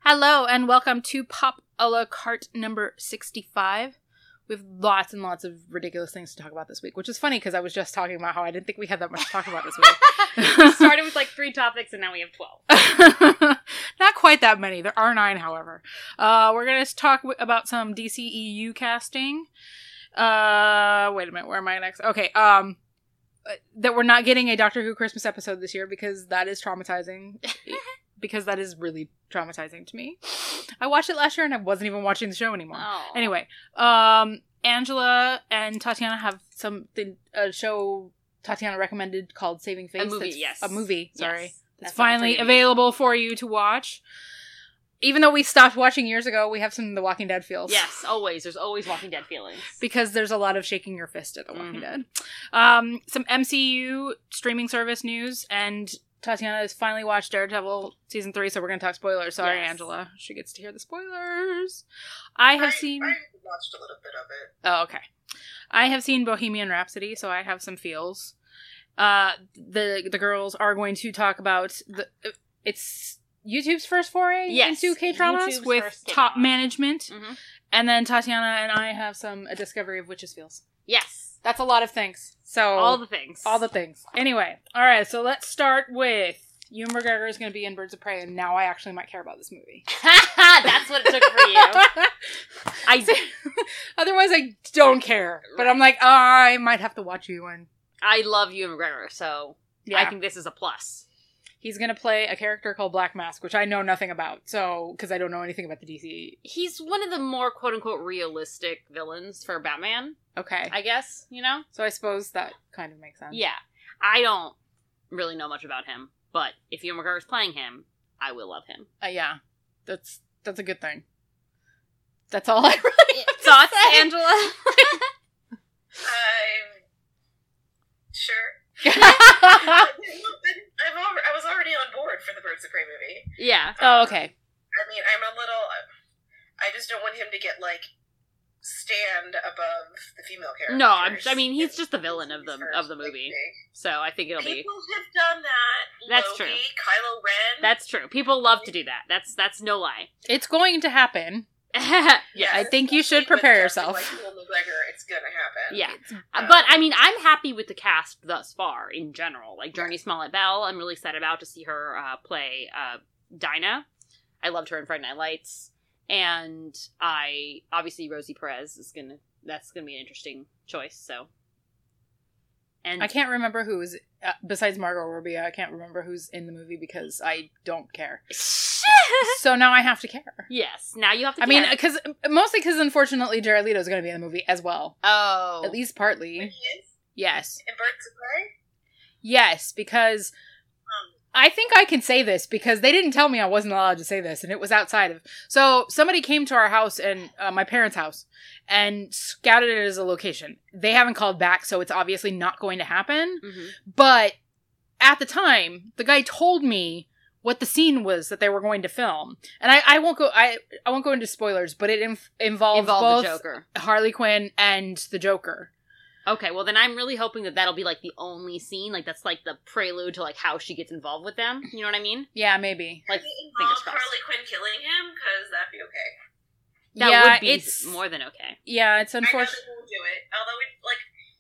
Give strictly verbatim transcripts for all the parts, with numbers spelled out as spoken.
Hello and welcome to Pop a la Carte number sixty-five. We have lots and lots of ridiculous things to talk about this week, which is funny because I was just talking about how I didn't think we had that much to talk about this week. We started with like three topics and now we have twelve. Not quite that many. There are nine, however. Uh, we're going to talk w- about some D C E U casting. Uh, wait a minute, where am I next? Okay, um, that we're not getting a Doctor Who Christmas episode this year because that is traumatizing. Because that is really traumatizing to me. I watched it last year and I wasn't even watching the show anymore. Oh. Anyway, um, Angela and Tatiana have something, a show Tatiana recommended called Saving Face. A movie, that's, yes. A movie, sorry. Yes. It's That's what I'm finally forgetting. available for you to watch. Even though we stopped watching years ago, we have some The Walking Dead feels. Yes, always. There's always Walking Dead feelings. Because there's a lot of shaking your fist at The Walking Mhm. Dead. Um, some M C U streaming service news, and Tatiana has finally watched Daredevil season three, so we're going to talk spoilers. Sorry, Yes. Angela. She gets to hear the spoilers. I have I, seen... I watched a little bit of it. Oh, okay. I have seen Bohemian Rhapsody, so I have some feels. Uh, the the girls are going to talk about... the. It's YouTube's first foray Yes, into K-dramas YouTube's with first top K-drama. management. Mm-hmm. And then Tatiana and I have some a discovery of witches feels. Yes. That's a lot of things. So All the things. all the things. Anyway, all right. So let's start with Ewan McGregor is going to be in Birds of Prey, and now I actually might care about this movie. That's what it took for you. I Otherwise, I don't care. But I'm like, oh, I might have to watch Ewan. I love Ewan McGregor, so Yeah, I think this is a plus. he's going to play a character called Black Mask, which I know nothing about. So because I don't know anything about the D C. He's one of the more quote-unquote realistic villains for Batman, Okay, I guess, you know? so I suppose that kind of makes sense. Yeah. I don't really know much about him, but if Ewan McGregor's playing him, I will love him. Uh, yeah, that's that's a good thing. That's all I really have to Thoughts, say. Angela? I'm sure. I've been, I've al- I was already on board for the Birds of Prey movie. Yeah. Oh, okay. I mean, I'm a little. I just don't want him to get like stand above the female characters. No, I'm, I mean, he's It's- just the villain of the first, of the like, movie, big. so I think it'll be. People have done that. That's Loki, true. Kylo Ren. That's true. People love to do that. That's that's no lie. It's going to happen. yeah. Yes, I think you should especially with prepare Justin, yourself. Like Ewan McGregor, it's gonna happen. Yeah. Um, But I mean, I'm happy with the cast thus far in general. Like Journey Smollett Bell, I'm really excited about to see her uh, play uh, Dinah. I loved her in Friday Night Lights, and I obviously Rosie Perez is gonna. That's gonna be an interesting choice. So. And I can't remember who is uh, besides Margot Robbie. I can't remember who's in the movie because I don't care. So now I have to care. yes. Now you have to. I mean, care. because mostly because unfortunately Jared Leto is going to be in the movie as well, oh, at least He partly. is Yes, in Birds of Prey. yes, because Um, I think I can say this because they didn't tell me I wasn't allowed to say this, and it was outside of. So somebody came to our house and uh, my parents' house and scouted it as a location. They haven't called back, so it's obviously not going to happen. mhm. But at the time, the guy told me what the scene was that they were going to film, and I, I won't go. I I won't go into spoilers, but it inf- involves Involve both the Joker. Harley Quinn and the Joker. Okay, well then I'm really hoping that that'll be like the only scene, like that's like the prelude to like how she gets involved with them. You know what I mean? Yeah, maybe. Like Does it fingers involve crossed. Harley Quinn killing him? Because that'd be okay. That yeah, would be it's more than okay. yeah, it's I know unfortunate. they won't do it. Although it like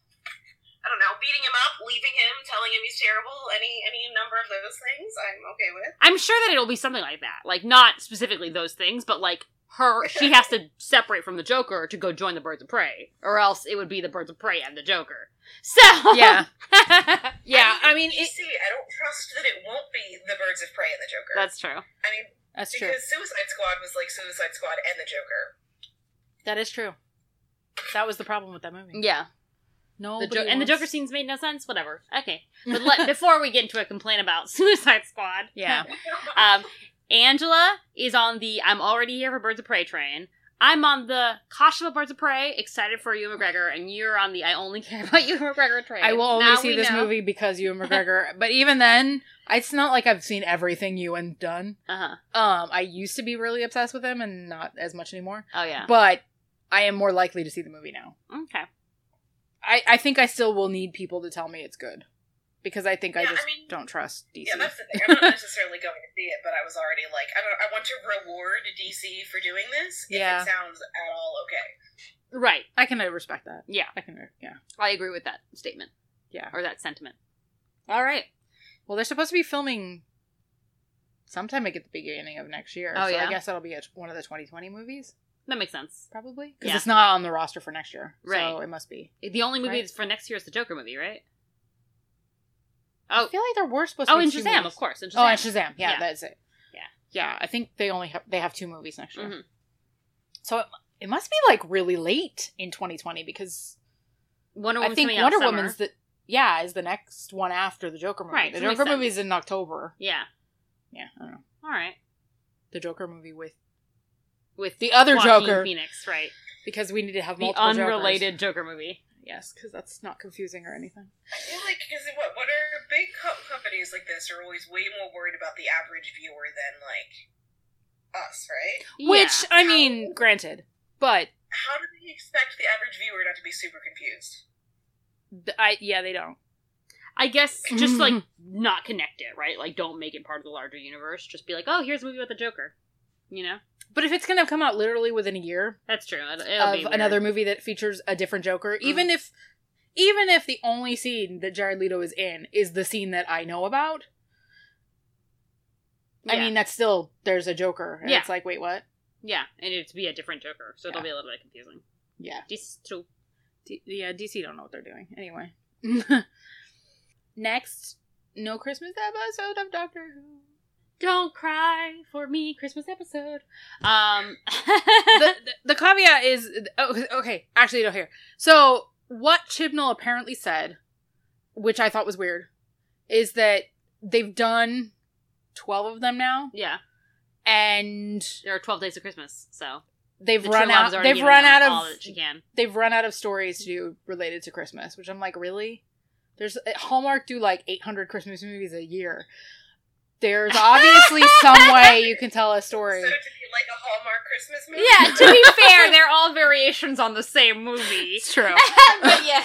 I don't know, beating him up, leaving him, telling him he's terrible, any any number of those things, I'm okay with. I'm sure that it'll be something like that. Like not specifically those things, but like her she has to separate from the Joker to go join the Birds of Prey. Or else it would be the Birds of Prey and the Joker. So Yeah, yeah. I mean, you it, see, I don't trust that it won't be the Birds of Prey and the Joker. That's true. I mean, that's true. because Suicide Squad was like Suicide Squad and the Joker. That is true. That was the problem with that movie. Yeah. No, The jo- and the Joker scenes made no sense. Whatever. Okay. But let, before we get into a complaint about Suicide Squad, Yeah. um, Angela is on the I'm already here for Birds of Prey train. I'm on the cautious about Birds of Prey, excited for Ewan McGregor, and you're on the I only care about Ewan McGregor train. I will only Now see we this know. movie because Ewan McGregor. But even then, it's not like I've seen everything Ewan done. Uh-huh. Um, I used to be really obsessed with him, and not as much anymore. Oh, yeah. But I am more likely to see the movie now. Okay. I, I think I still will need people to tell me it's good. because I think I Yeah, I just mean- don't trust D C. Yeah, that's the thing. I'm not necessarily going to see it, but I was already like, I don't. I want to reward D C for doing this. If Yeah. it sounds at all okay. Right. I can uh, respect that. Yeah. I can, uh, yeah. I agree with that statement. Yeah. Or that sentiment. All right. Well, they're supposed to be filming sometime at the beginning of next year. Oh, so yeah? I guess that'll be a, one of the twenty twenty movies, That makes sense. probably. Because Yeah. it's not on the roster for next year. Right. So it must be. The only movie Right. that's for next year is the Joker movie, right? I Oh, feel like there were supposed to oh, be and two Shazam, movies. of course. And Shazam. Oh, and Shazam. Yeah, Yeah. that's it. Yeah. Yeah, I think they only have, they have two movies next year. Mhm. So it, it must be like really late in twenty twenty because Wonder I Woman's think coming out Wonder summer. Woman's the yeah is the next one after the Joker movie. Right, The so it makes Joker sense. movie's in October. Yeah. Yeah, I don't know. All right. The Joker movie with With the other Joaquin Joker Phoenix, right? because we need to have The multiple Jokers. unrelated Joker movie. Yes, because that's not confusing or anything. I feel like because what what are big co- companies like this are always way more worried about the average viewer than like us, right? Which Yeah. I mean, granted, but How do they expect the average viewer not to be super confused? th- I yeah they don't. I guess just like not connect it, right? Like don't make it part of the larger universe. Just be like, oh, here's a movie about the Joker. You know? But if it's gonna come out literally within a year That's true. It'll, it'll of be weird. another movie that features a different Joker, Mm-hmm. even if even if the only scene that Jared Leto is in is the scene that I know about, I Yeah. mean that's still there's a Joker, and Yeah. it's like wait what? Yeah, and it'd be a different Joker, so it'll Yeah. be a little bit confusing. Yeah, This is true. D- yeah, D C don't know what they're doing anyway. Next, no Christmas episode of Doctor Who. Don't cry for me, Christmas episode. Um, the, the, the caveat is oh, okay. Actually, no. Here, so what Chibnall apparently said, which I thought was weird, is that they've done twelve of them now, yeah, and there are twelve days of Christmas, so they've the run True Love's out. already They've given run them out all of. that she can. They've run out of stories to do related to Christmas, which I'm like, really? There's Hallmark do like eight hundred Christmas movies a year. There's obviously some way you can tell a story. So to be like a Hallmark Christmas movie? Yeah, to be fair, they're all variations on the same movie. It's true. But yes.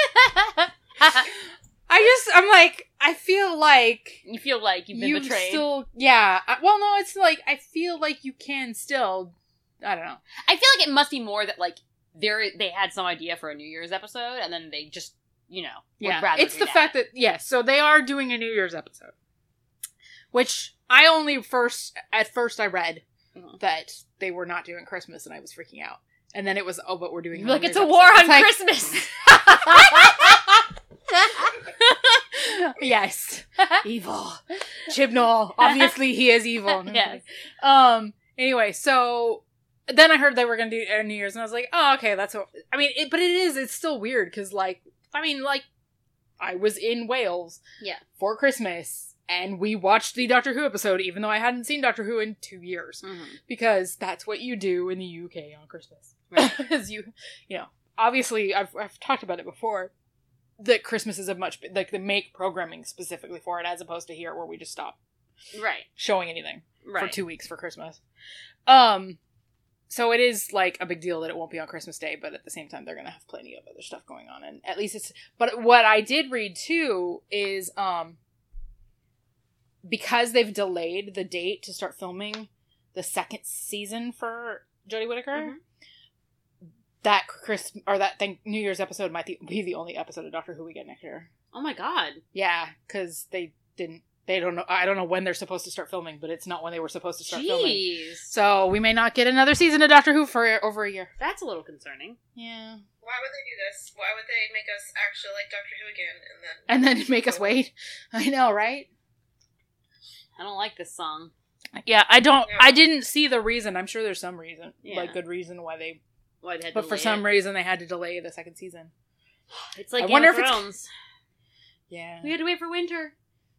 I just, I'm like, I feel like You feel like you've been you betrayed. still, yeah. I- Well, no, it's like I feel like you can still. I don't know. I feel like it must be more that like they they had some idea for a New Year's episode, and then they just you know would Yeah, rather it's do the that. fact that yes, so they are doing a New Year's episode, which I only first at first I read Mhm. that they were not doing Christmas, and I was freaking out. And then it was oh, but we're doing like New it's a Year's war on episode. It's Christmas. like, yes, evil Chibnall. Obviously, he is evil. Yes. Um. Anyway, so then I heard they were going to do uh, New Year's, and I was like, oh, okay, that's what. I mean, it, but it is. It's still weird because, like, I mean, like, I was in Wales, Yeah. for Christmas, and we watched the Doctor Who episode, even though I hadn't seen Doctor Who in two years, Mhm. because that's what you do in the U K on Christmas. Right. As you, you know, obviously, I've I've talked about it before. That Christmas is a much like they make programming specifically for it, as opposed to here where we just stop Right. showing anything Right. for two weeks for Christmas. Um, so it is like a big deal that it won't be on Christmas Day, but at the same time, they're gonna have plenty of other stuff going on, and at least it's. But what I did read too is um, because they've delayed the date to start filming the second season for Jodie Whittaker. Mhm. That Chris or that thing, New Year's episode might be the only episode of Doctor Who we get next year. Oh my god. Yeah, because they didn't. They don't know. I don't know when they're supposed to start filming, but it's not when they were supposed to start filming. Jeez. So we may not get another season of Doctor Who for over a year. That's a little concerning. Yeah, Why would they do this? Why would they make us actually like Doctor Who again and then and then make us wait. I know, right? I don't like this song. Yeah, I don't. Yeah. I didn't see the reason. I'm sure there's some reason, Yeah. like good reason why they. Why they had But to for delay some it. reason, they had to delay the second season. It's like I Game wonder of if it's- Thrones. Yeah. We had to wait for winter.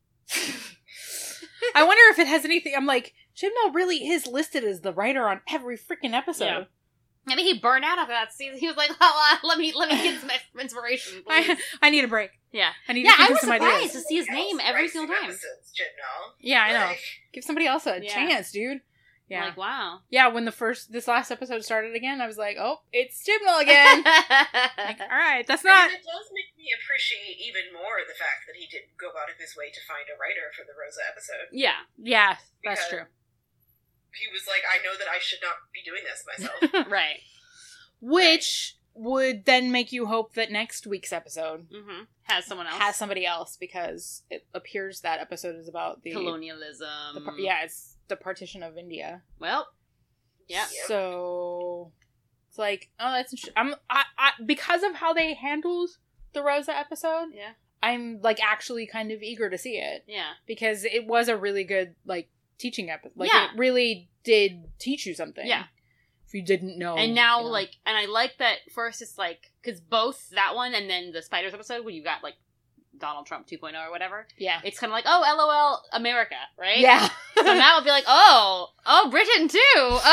I wonder if it has anything. I'm like, Chibnall really is listed as the writer on every freaking episode. Yeah. Maybe he burned out after that season. He was like, oh, uh, let me let me get some inspiration, please. I I need a break. Yeah. I need Yeah, to think I of was some surprised ideas. to see his name else every writes single the time. episodes, Chibnall? Yeah, I know. Like, Give somebody else a Yeah. chance, dude. Yeah. Like, wow. Yeah, when the first, this last episode started again, I was like, oh, it's Chibnall again. Like, all right, that's I not. mean, it does make me appreciate even more the fact that he didn't go his way to find a writer for the Rosa episode. Yeah. Yeah, that's Because true. He was like, I know that I should not be doing this myself. Right. Which would then make you hope that next week's episode Mm-hmm. Has someone else. has somebody else, because it appears that episode is about the colonialism. The par- yeah, it's the partition of India. Well. Yeah. Yep. So it's like, oh, that's interesting. I'm I, I because of how they handled the Rosa episode. Yeah. I'm like actually kind of eager to see it, Yeah. because it was a really good like teaching episode. Like Yeah. it really did teach you something. Yeah. If you didn't know. And now, you know. like, and I like that first it's like, because both that one and then the Spiders episode where you got, like, Donald Trump two point oh or whatever, yeah, it's kind of like, oh, LOL, America, right? yeah. So now it'll be like, oh, oh, Britain too,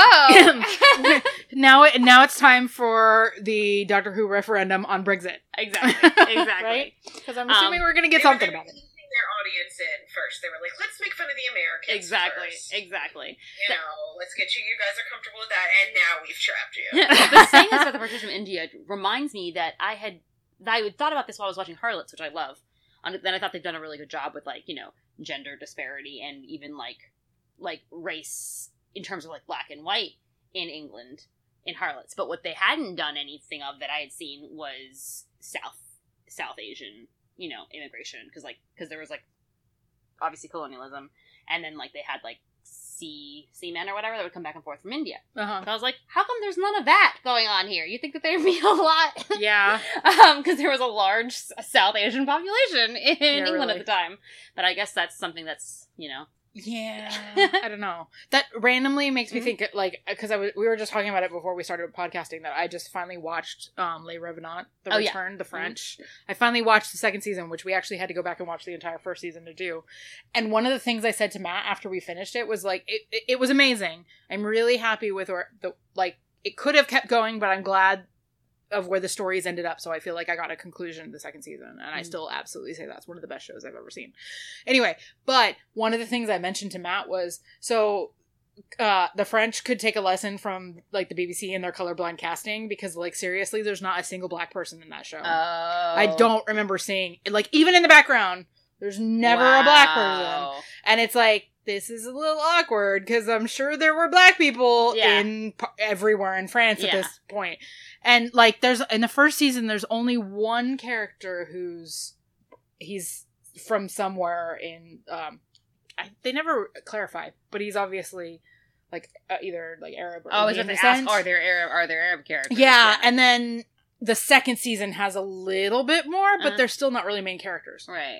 oh. now, it, now it's time for the Doctor Who referendum on Brexit. Exactly, exactly. Right? Because I'm assuming Um, we're gonna get They were- something they were about it. easing their audience in first. They were like, let's make fun of the Americans Exactly, first. exactly. You know, let's get you, you guys are comfortable with that, and now we've trapped you. But saying this about the partition of India reminds me that I had, that I thought about this while I was watching Harlots, which I love. And then I thought they've done a really good job with, like, you know, gender disparity and even, like, like race in terms of, like, black and white in England in Harlots. But what they hadn't done anything of that I had seen was South South Asian, you know, immigration. Because, like, because there was, like, obviously colonialism. And then, like, they had, like, sea seamen or whatever that would come back and forth from India. Uh-huh. So I was like, how come there's none of that going on here? You think that there'd be a lot? Yeah. Um, because there was a large S- South Asian population in Yeah, England really. at the time. But I guess that's something that's, you know. Yeah, I don't know. That randomly makes me Mhm. think, like, because I was, we were just talking about it before we started podcasting, that I just finally watched um, Les Revenants, The Oh, yeah. Return, the French. I finally watched the second season, which we actually had to go back and watch the entire first season to do. And one of the things I said to Matt after we finished it was, like, it, it, it was amazing. I'm really happy with where, the like, it could have kept going, but I'm glad of where the stories ended up, so I feel like I got a conclusion the second season, and I Mm. still absolutely say that's one of the best shows I've ever seen. Anyway, but one of the things I mentioned to Matt was, so uh the French could take a lesson from like the B B C and their colorblind casting, because like seriously, there's not a single black person in that show. Oh. I don't remember seeing, like, even in the background, there's never a black person. And it's like, this is a little awkward, because I'm sure there were black people Yeah. in p- everywhere in France at Yeah. this point. And, like, there's, in the first season, there's only one character who's, he's from somewhere in, um, I, they never clarify, but he's obviously, like, uh, either, like, Arab or Oh, is Indian it the ask, descent. are there Arab, are there Arab characters? Yeah, and then the second season has a little bit more, but Uh-huh. they're still not really main characters. Right.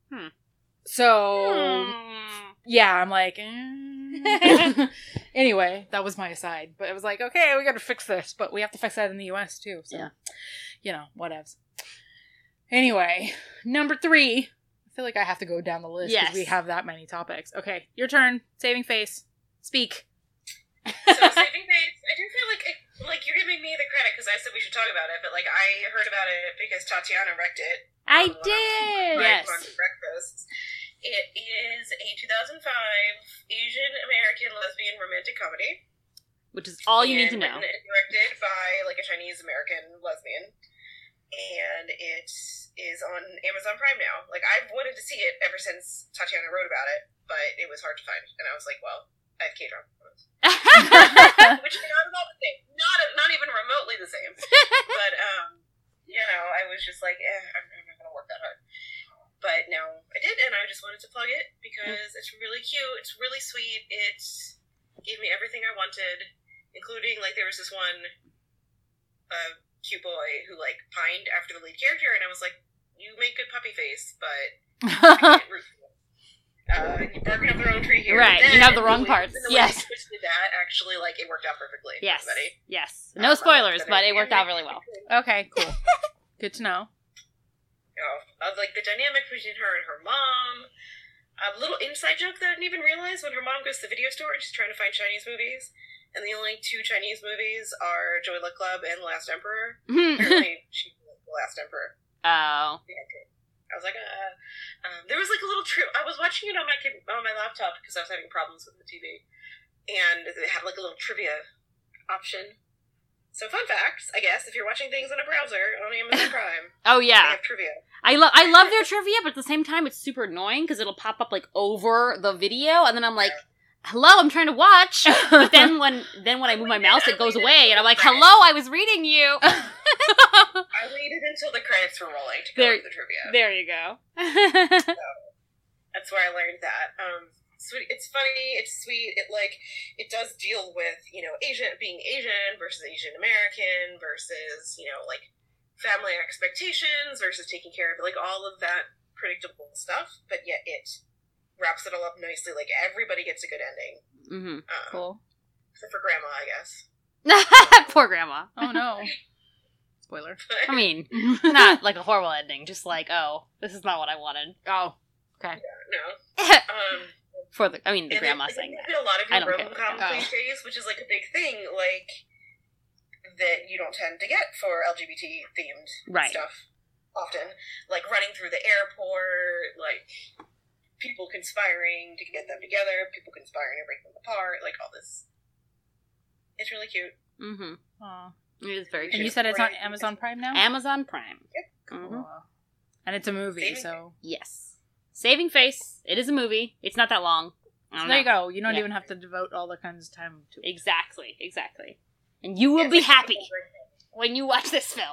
So, Hmm. yeah, I'm like, eh. Anyway, that was my aside. But it was like, okay, we gotta fix this, but we have to fix that in the U S too. So, Yeah. you know, whatevs. Anyway, number three. I feel like I have to go down the list because Yes. we have that many topics. Okay, your turn. Saving face. Speak. So Saving Face, I do feel like it, like you're giving me the credit because I said we should talk about it, but like I heard about it because Tatiana wrecked it. I on one of did! my Yes. lunch breakfasts. It is a two thousand five Asian American lesbian romantic comedy. Which is all you need to and know. Written and directed by like a Chinese American lesbian, and it is on Amazon Prime now. Like I've wanted to see it ever since Tatiana wrote about it, but it was hard to find, and I was like, well, I have K-drama, which is not at all the same, not not even remotely the same. But um, you know, I was just like, eh, I'm, I'm not gonna work that hard. But now I did, and I just wanted to plug it because it's really cute. It's really sweet. It gave me everything I wanted, including like there was this one uh, cute boy who like pined after the lead character, and I was like, "You make good puppy face, but I can't root for you." Uh, you barking up the wrong tree here. Right, But you then have the wrong way- parts. then the way Yes. they twisted that actually like it worked out perfectly. for Yes. everybody. Yes. Um, No I spoilers, loved but it worked out really well. Okay, cool. Good to know. You know, of like the dynamic between her and her mom. A little inside joke that I didn't even realize when her mom goes to the video store and she's trying to find Chinese movies, and the only two Chinese movies are Joy Luck Club and Last Emperor. Apparently, she's the Last Emperor. Oh. I was like, uh, um, there was like a little trip. I was watching it on my on my laptop because I was having problems with the T V, and they had like a little trivia option. So fun facts, I guess, if you're watching things on a browser on Amazon Prime, Oh, they yeah. have trivia. I love I love their trivia, but at the same time, it's super annoying because it'll pop up like over the video, and then I'm like, "Hello, I'm trying to watch." But then when then when I move my mouse, it goes away, and I'm like, "Hello, I was reading you." I waited until the credits were rolling to go There- with the trivia. There you go. So, that's where I learned that. Um, sweet. It's funny. It's sweet. It like it does deal with you know Asian being Asian versus Asian American versus you know like family expectations versus taking care of like all of that predictable stuff. But yet it wraps it all up nicely. Like everybody gets a good ending. Mm-hmm. Um, Cool. Except for Grandma, I guess. Poor grandma. Oh no. Spoiler. I mean, not like a horrible ending, just like, oh, this is not what I wanted. Oh. Okay. No. Um. For the, I mean, the And grandma they, saying they that. did a lot of I your don't care. rom-com Oh. cliches, which is like a big thing, like that you don't tend to get for L G B T themed Right. stuff often. Like running through the airport, like people conspiring to get them together, people conspiring to break them apart, like all this. It's really cute. Mm-hmm. Aw. It is very And cute. you said it's on Right. Amazon Prime now? Amazon Prime. Mhm. Cool. And it's a movie, Saving- so... Yes. Saving Face. It is a movie. It's not that long. I So don't there know. you go. You don't Yeah. even have to devote all the kinds of time to it. Exactly. Exactly. And you will Yeah, be it's like- happy when you watch this film.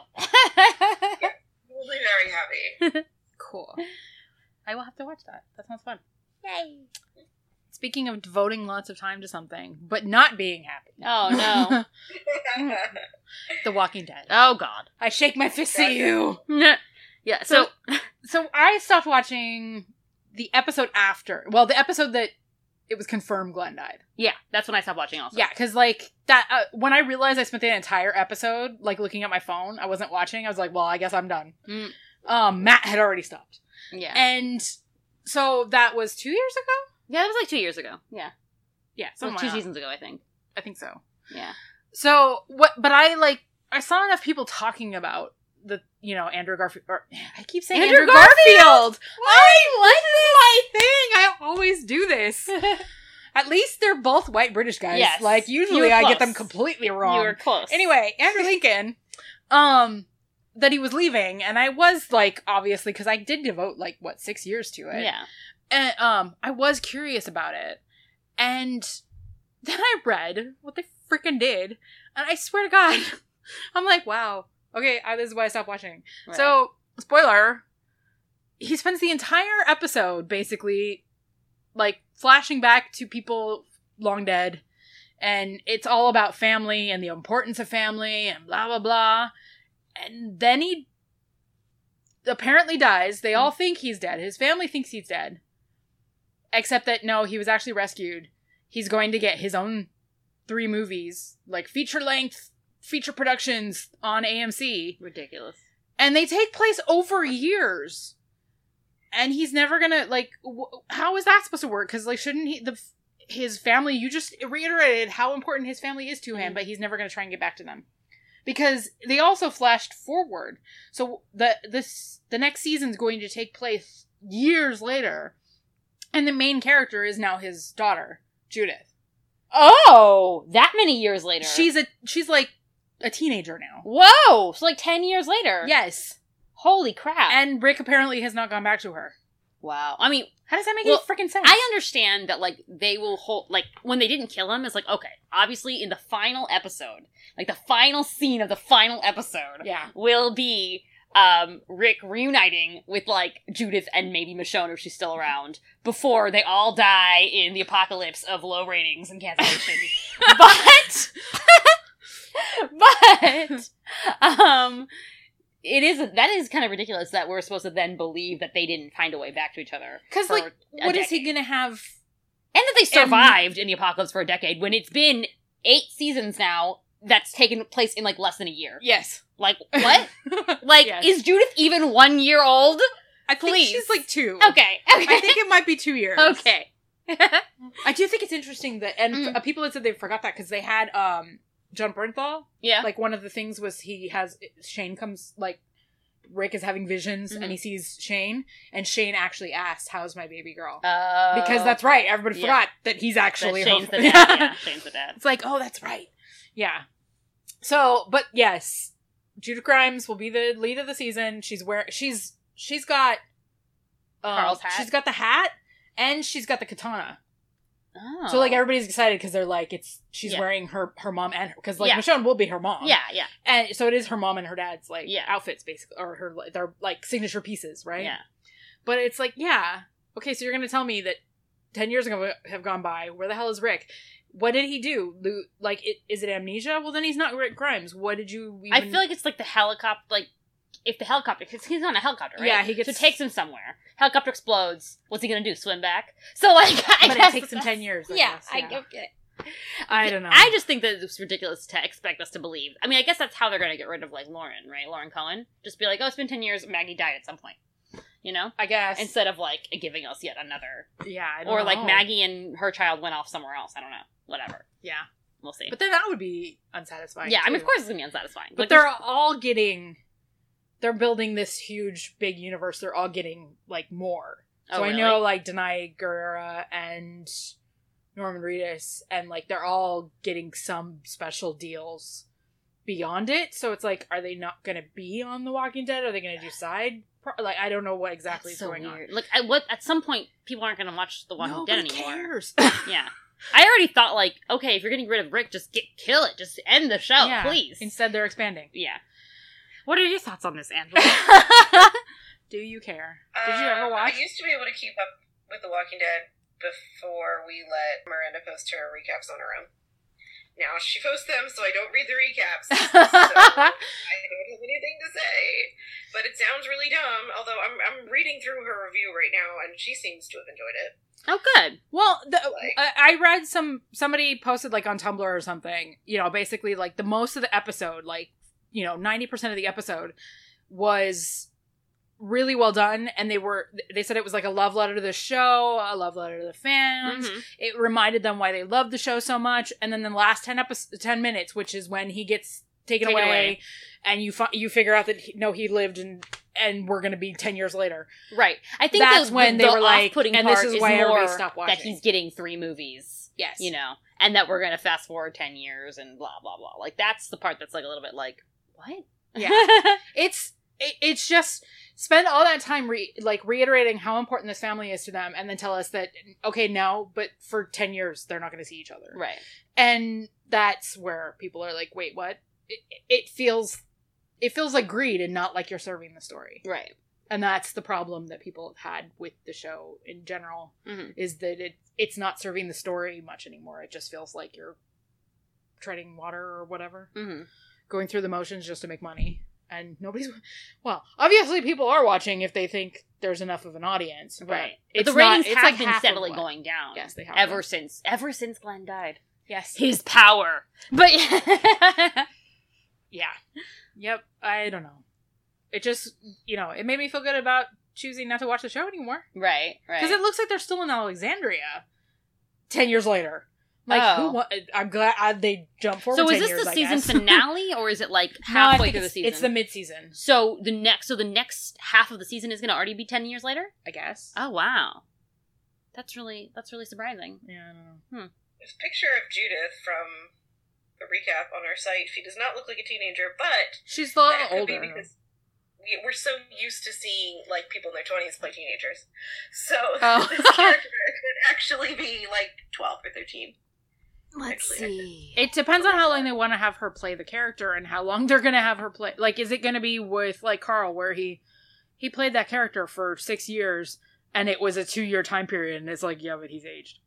We'll be very happy. Cool. I will have to watch that. That sounds fun. Yay. Speaking of devoting lots of time to something, but not being happy. Oh, no. The Walking Dead. Oh, God. I shake my fist at you. Yeah, so... So, so I stopped watching the episode after. Well, the episode that it was confirmed Glenn died. yeah, that's when I stopped watching also. Yeah, because like that uh, when I realized I spent the entire episode like looking at my phone, I wasn't watching. I was like, well, I guess I'm done. Mm. Um, Matt had already stopped, Yeah. and so that was two years ago. Yeah, that was like two years ago. Yeah. Yeah, So something two like that. seasons ago, I think. I think so. Yeah. So what? But I like I saw enough people talking about the you know Andrew Garfield. Or, I keep saying Andrew Andrew, Garfield. What? I this is my thing. I always do this. At least they're both white British guys. Yes. Like You usually were I get close. them completely wrong. You were close. Anyway, Andrew Lincoln, um, that he was leaving, and I was like, obviously, because I did devote like what six years to it. Yeah. And um, I was curious about it, and then I read what they freaking did, and I swear to God, I'm like, wow, okay, I, this is why I stopped watching. Right. So, spoiler, he spends the entire episode basically like flashing back to people long dead, and it's all about family and the importance of family and blah blah blah. And then he apparently dies. They all think he's dead. His family thinks he's dead. Except that no, he was actually rescued. He's going to get his own three movies, like feature length feature productions on A M C. Ridiculous. And they take place over years. And he's never gonna, like, w- how is that supposed to work? Because, like, shouldn't he, the his family, you just reiterated how important his family is to him, Mhm. but he's never gonna try and get back to them. Because they also flashed forward. So the this the next season's going to take place years later. And the main character is now his daughter, Judith. Oh, that many years later. She's a she's like a teenager now. Whoa! So like ten years later. Yes. Holy crap. And Rick apparently has not gone back to her. wow. I mean, How does that make Well, any freaking sense? I understand that, like, they will hold, like, when they didn't kill him, it's like, okay, obviously in the final episode, like, the final scene of the final episode Yeah. will be, um, Rick reuniting with, like, Judith and maybe Michonne if she's still around, before they all die in the apocalypse of low ratings and cancellation. but, but, um, it is, that is kind of ridiculous that we're supposed to then believe that they didn't find a way back to each other. Because, for like, a what is he decade. gonna have? And that they survived in the apocalypse for a decade when it's been eight seasons now that's taken place in, like, less than a year. Yes. Like, what? Like, Yes. is Judith even one year old? I think Please. she's like two. Okay. Okay. I think it might be two years. Okay. I do think it's interesting that, and Mm. uh, people had said they forgot that because they had um John Bernthal. Yeah. Like, one of the things was he has Shane comes like Rick is having visions Mhm. and he sees Shane, and Shane actually asks, "How's my baby girl?" Uh, Because that's right. Everybody yeah. forgot that he's actually that Shane's her- the dad. Yeah, Shane's the dad. It's like, oh, that's right. Yeah. So, but yes, Judith Grimes will be the lead of the season. She's wear she's she's got um, Carl's hat? She's got the hat, and she's got the katana. Oh. So like everybody's excited because they're like it's she's Yeah. wearing her her mom and her because like Yeah. Michonne will be her mom. Yeah, yeah. And so it is her mom and her dad's like Yeah. outfits basically, or her they're like signature pieces, right? Yeah. But it's like, yeah, okay, so you're gonna tell me that ten years ago have gone by. Where the hell is Rick? What did he do? Lo- Like, it, is it amnesia? Well, then he's not Rick Grimes. What did you? Even... I feel like it's like the helicopter, like, if the helicopter, because he's on a helicopter, right? Yeah, he gets- So it takes him somewhere. Helicopter explodes. What's he gonna do? Swim back? So, like, I but guess it takes him ten years. I yeah, guess, I yeah. get it. I don't know. I just think that it's ridiculous to expect us to believe. I mean, I guess that's how they're gonna get rid of, like, Lauren, right? Lauren Cohen. Just be like, oh, it's been ten years, Maggie died at some point. You know? I guess Instead of, like, giving us yet another. yeah, I don't Or, know. like, Maggie and her child went off somewhere else. I don't know. Whatever. Yeah, We'll see. but then that would be unsatisfying. yeah, I mean, too. of course it's gonna be unsatisfying. But Like, they're there's- all getting. They're building this huge, big universe. They're all getting like more. So Oh, I really? know like Denai Guerrera and Norman Reedus, and like they're all getting some special deals beyond it. So it's like, are they not going to be on The Walking Dead? Are they going to do side? Pro- like I don't know what exactly That's is so going weird. Like, at what at some point, people aren't going to watch The on. Walking Dead Nobody anymore. cares. Yeah, I already thought like, okay, if you're getting rid of Rick, just get kill it, just end the show, Yeah. please. Instead, they're expanding. Yeah. What are your thoughts on this, Angela? Do you care? Did you ever Uh, watch? I used to be able to keep up with The Walking Dead before we let Miranda post her recaps on her own. Now she posts them, so I don't read the recaps. So I don't have anything to say. But it sounds really dumb, although I'm I'm reading through her review right now, and she seems to have enjoyed it. Oh, good. Well, the, Like- I, I read some somebody posted like on Tumblr or something. You know, basically like the most of the episode, like you know, ninety percent of the episode was really well done, and they were they said it was like a love letter to the show, a love letter to the fans. Mhm. It reminded them why they loved the show so much, and then the last ten episodes, ten minutes, which is when he gets taken, Taken away, away. and you fi- you figure out that he, no, he lived and and we're gonna be ten years later. Right. I think That's the, when the, they the were like, off-putting and this part is why everybody more stopped that watching. he's getting three movies. Yes, You know, and that we're gonna fast forward ten years and blah blah blah. Like that's the part that's like a little bit like what? Yeah. it's it, it's just spend all that time re- like reiterating how important this family is to them, and then tell us that okay now, but for ten years they're not going to see each other, Right. and that's where people are like, wait, what? It, it feels it feels like greed and not like you're serving the story, Right. and that's the problem that people have had with the show in general, Mhm. is that it it's not serving the story much anymore. It just feels like you're treading water or whatever, Mm-hmm. going through the motions just to make money. And nobody's, well, obviously people are watching if they think there's enough of an audience, but Right. But it's the ratings not, it's have like been half of steadily what- going down. Yes, they have Ever been. since ever since Glenn died. Yes. His power. But Yeah. Yep. I don't know. It just, you know, it made me feel good about choosing not to watch the show anymore. Right, right. Because it looks like they're still in Alexandria ten years later. Like, Oh. who wa- I'm glad I, they jumped forward so ten is this years, the I season guess. finale or is it like No, I halfway think through the it's, season? it's the mid-season, So the next so the next half of the season is gonna already be ten years later? I guess. Oh wow. That's really that's really surprising. Yeah, I don't know. There's a picture of Judith from the recap on our site. She does not look like a teenager, but She's a little that could older. be because we, we're so used to seeing like people in their twenties play teenagers. So Oh. this character could actually be like twelve or thirteen. Let's Actually, see. It depends on how long they want to have her play the character and how long they're going to have her play. Like, is it going to be with, like, Carl, where he he played that character for six years, and it was a two-year time period, and it's like, yeah, but he's aged.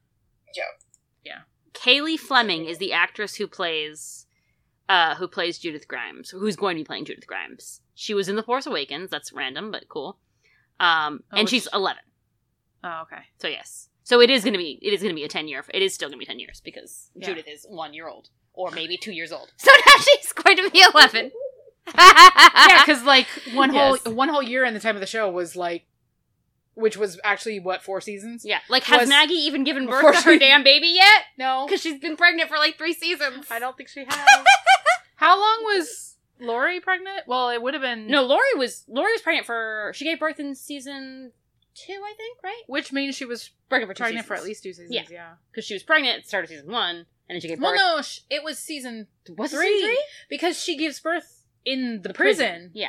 Kaylee Fleming is the actress who plays uh who plays Judith Grimes, who's going to be playing Judith Grimes. She was in The Force Awakens, that's random, but cool. Um Oh, and she's it's- eleven. Oh, okay. So yes. So it is gonna be it is gonna be a ten year it is still gonna be ten years because Yeah. Judith is one year old. Or maybe two years old. So now she's going to be eleven. Yeah, because, like, one whole Yes. one whole year in the time of the show was, like, which was actually, what, four seasons? Yeah. Like has Was- Maggie even given birth before to her she- damn baby yet? No. Because she's been pregnant for like three seasons. I don't think she has. How long was Lori pregnant? Well, it would have been... No, Lori was Lori was pregnant for she gave birth in season two, I think, right? Which means she was Pregnant for two pregnant for at seasons. least two seasons, Yeah. yeah. Because she was pregnant at the start of season one, and then she gave Well, birth. no, sh- it was season was it three, season three? because she gives birth in the, The prison, prison. Yeah.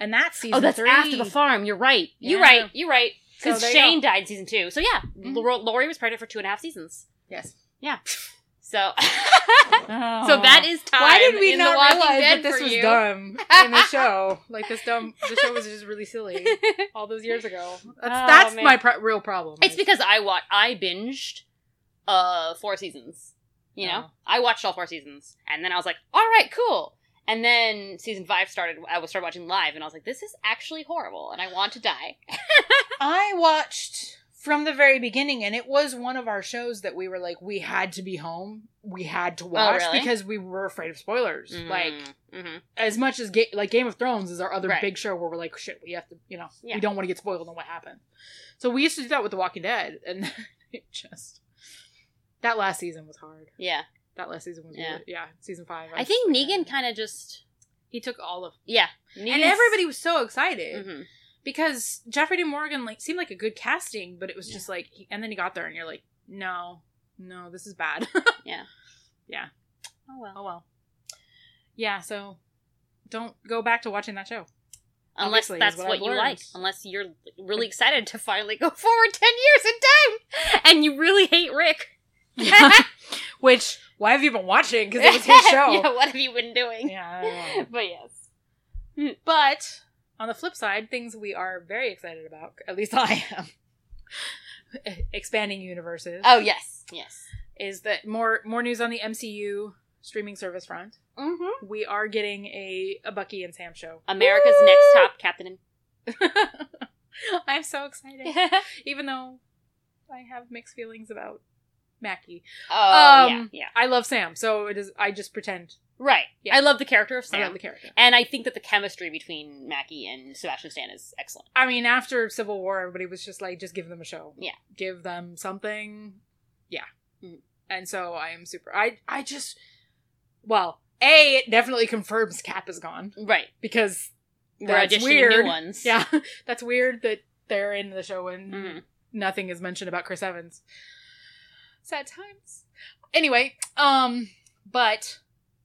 And that's season Oh, that's three. after the farm. You're right. You're Yeah. right. You're right. Because So there you Shane go. died in season two. So yeah, Mhm. Lor- Lori was pregnant for two and a half seasons. Yes. Yeah. So, Oh. so that is time. Why did we in not the Walking realize Dead that this for was you. dumb in the show? Like this dumb. The show was just really silly all those years ago. That's, Oh, that's man. my pro- real problem. It's is- because I watched. I binged, uh, four seasons. You know, Oh. I watched all four seasons, and then I was like, "All right, cool." And then season five started. I was started watching live, and I was like, "This is actually horrible," and I want to die. I watched from the very beginning, and it was one of our shows that we were like, we had to be home, we had to watch really? because we were afraid of spoilers. Like mm-hmm. as much as Ga- like Game of Thrones is our other Right. big show where we're like, shit, we have to, you know, Yeah. we don't want to get spoiled on what happened. So we used to do that with The Walking Dead, and it just that last season was hard. yeah, That last season was Yeah. weird. Yeah, season five. I was think so Negan sad. kind of just he took all of, yeah, and Negan's- everybody was so excited. Mhm. Because Jeffrey Dean Morgan like seemed like a good casting, but it was just like, he, and then he got there, and you're like, no, no, this is bad. Yeah. Yeah. Oh well. Oh well. Yeah. So don't go back to watching that show. Unless Obviously, is that's what what I've you learned. like. Unless you're really excited to finally go forward ten years in time, and you really hate Rick. Which why have you been watching? Because it was his show. Yeah. What have you been doing? Yeah. I don't know. But yes. But on the flip side, things we are very excited about, at least I am, expanding universes. Oh yes. Yes. Is that more more news on the M C U streaming service front? Mm-hmm. We are getting a, a Bucky and Sam show. America's Woo! Next Top Captain. I'm so excited, even though I have mixed feelings about Mackie. Oh Um, yeah, yeah. I love Sam, so it is. I just pretend. Right. Yeah. I love the character of I Sam. love the character. And I think that the chemistry between Mackie and Sebastian Stan is excellent. I mean, after Civil War, everybody was just like, just give them a show. Yeah. Give them something. Yeah. Mhm. And so I am super. I I just. Well, A, it definitely confirms Cap is gone Right. because We're that's auditioning weird. new ones. Yeah, that's weird that they're in the show and Mhm. nothing is mentioned about Chris Evans. Sad times. Anyway, um, but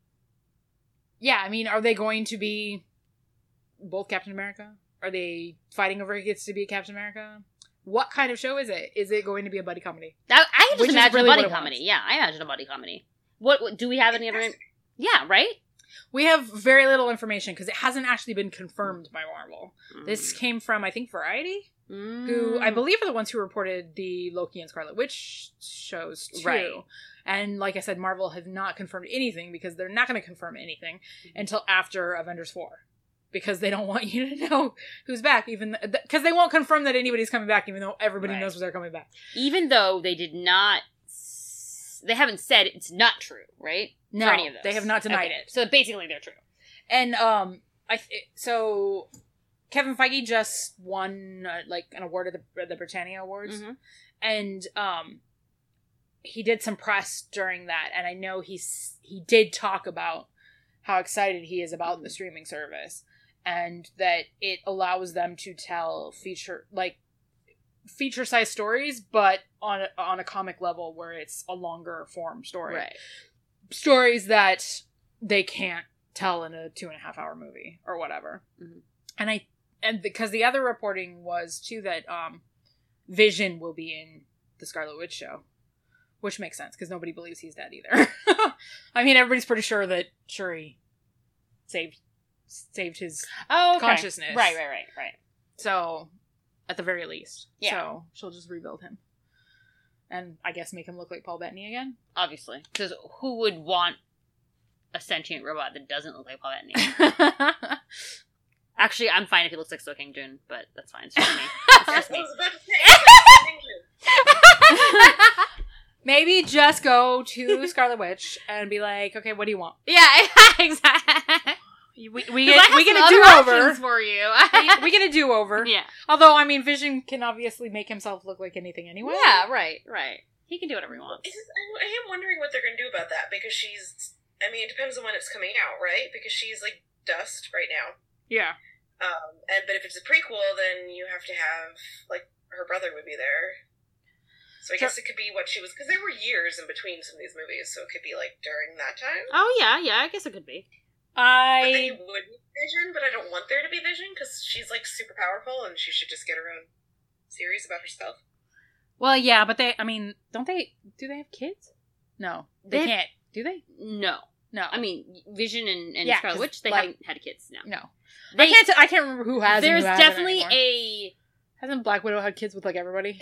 yeah, I mean, are they going to be both Captain America? Are they fighting over who gets to be Captain America? What kind of show is it? Is it going to be a buddy comedy? I, I can just Which is imagine really a what buddy it comedy. wants. Yeah, I imagine a buddy comedy. What, what do we have any other? In- yeah, right. We have very little information because it hasn't actually been confirmed by Marvel. This came from, I think, Variety, Mm. who I believe are the ones who reported the Loki and Scarlet Witch shows too. Right. And like I said, Marvel has not confirmed anything because they're not going to confirm anything until after Avengers four. Because they don't want you to know who's back, even because th- they won't confirm that anybody's coming back, even though everybody Right. knows they're coming back. Even though they did not, s- they haven't said it's not true, right? No, For any of those. they have not denied Okay. it. So basically, they're true. And um, I th- so Kevin Feige just won uh, like an award at the, the Britannia Awards, Mhm. and um, he did some press during that, and I know he's he did talk about how excited he is about the streaming service, and that it allows them to tell feature like feature size stories, but on a, on a comic level where it's a longer form story, Right. stories that they can't tell in a two and a half hour movie or whatever. Mhm. And I and because the other reporting was too that um Vision will be in the Scarlet Witch show, which makes sense because nobody believes he's dead either. I mean, everybody's pretty sure that Shuri saved saved his Oh, okay. consciousness. Right, right, right, right. So at the very least, Yeah. So she'll just rebuild him, and I guess make him look like Paul Bettany again. Obviously, because who would want a sentient robot that doesn't look like Paul Bettany? Actually, I'm fine if he looks like So King Jun, but that's fine. It's just me. It's That's just what I me. was about to say. Thank you. Maybe just go to Scarlet Witch and be like, okay, what do you want? Yeah, exactly. We, we 'Cause get, I have we get some a other do-over. options for you. we, we get a do-over. yeah. Although, I mean, Vision can obviously make himself look like anything anyway. Yeah, right, right. He can do whatever he wants. It's just, I, I am wondering what they're going to do about that because she's. I mean, it depends on when it's coming out, right? Because she's like dust right now. Yeah. Um, and but if it's a prequel, then you have to have like her brother would be there. So I So- guess it could be what she was because there were years in between some of these movies, so it could be like during that time. Oh, yeah, yeah, I guess it could be. I think I it would be Vision, but I don't want there to be Vision because she's like super powerful and she should just get her own series about herself. well, yeah, but they. I mean, don't they? Do they have kids? No, they, They have- can't. Do they? No. No, I mean, Vision and, and Yeah, Scarlet 'cause, Witch, they like- haven't had kids, no. no. They, I can't. T- I can't remember who has. and there's who hasn't definitely anymore. a... Hasn't Black Widow had kids with like everybody?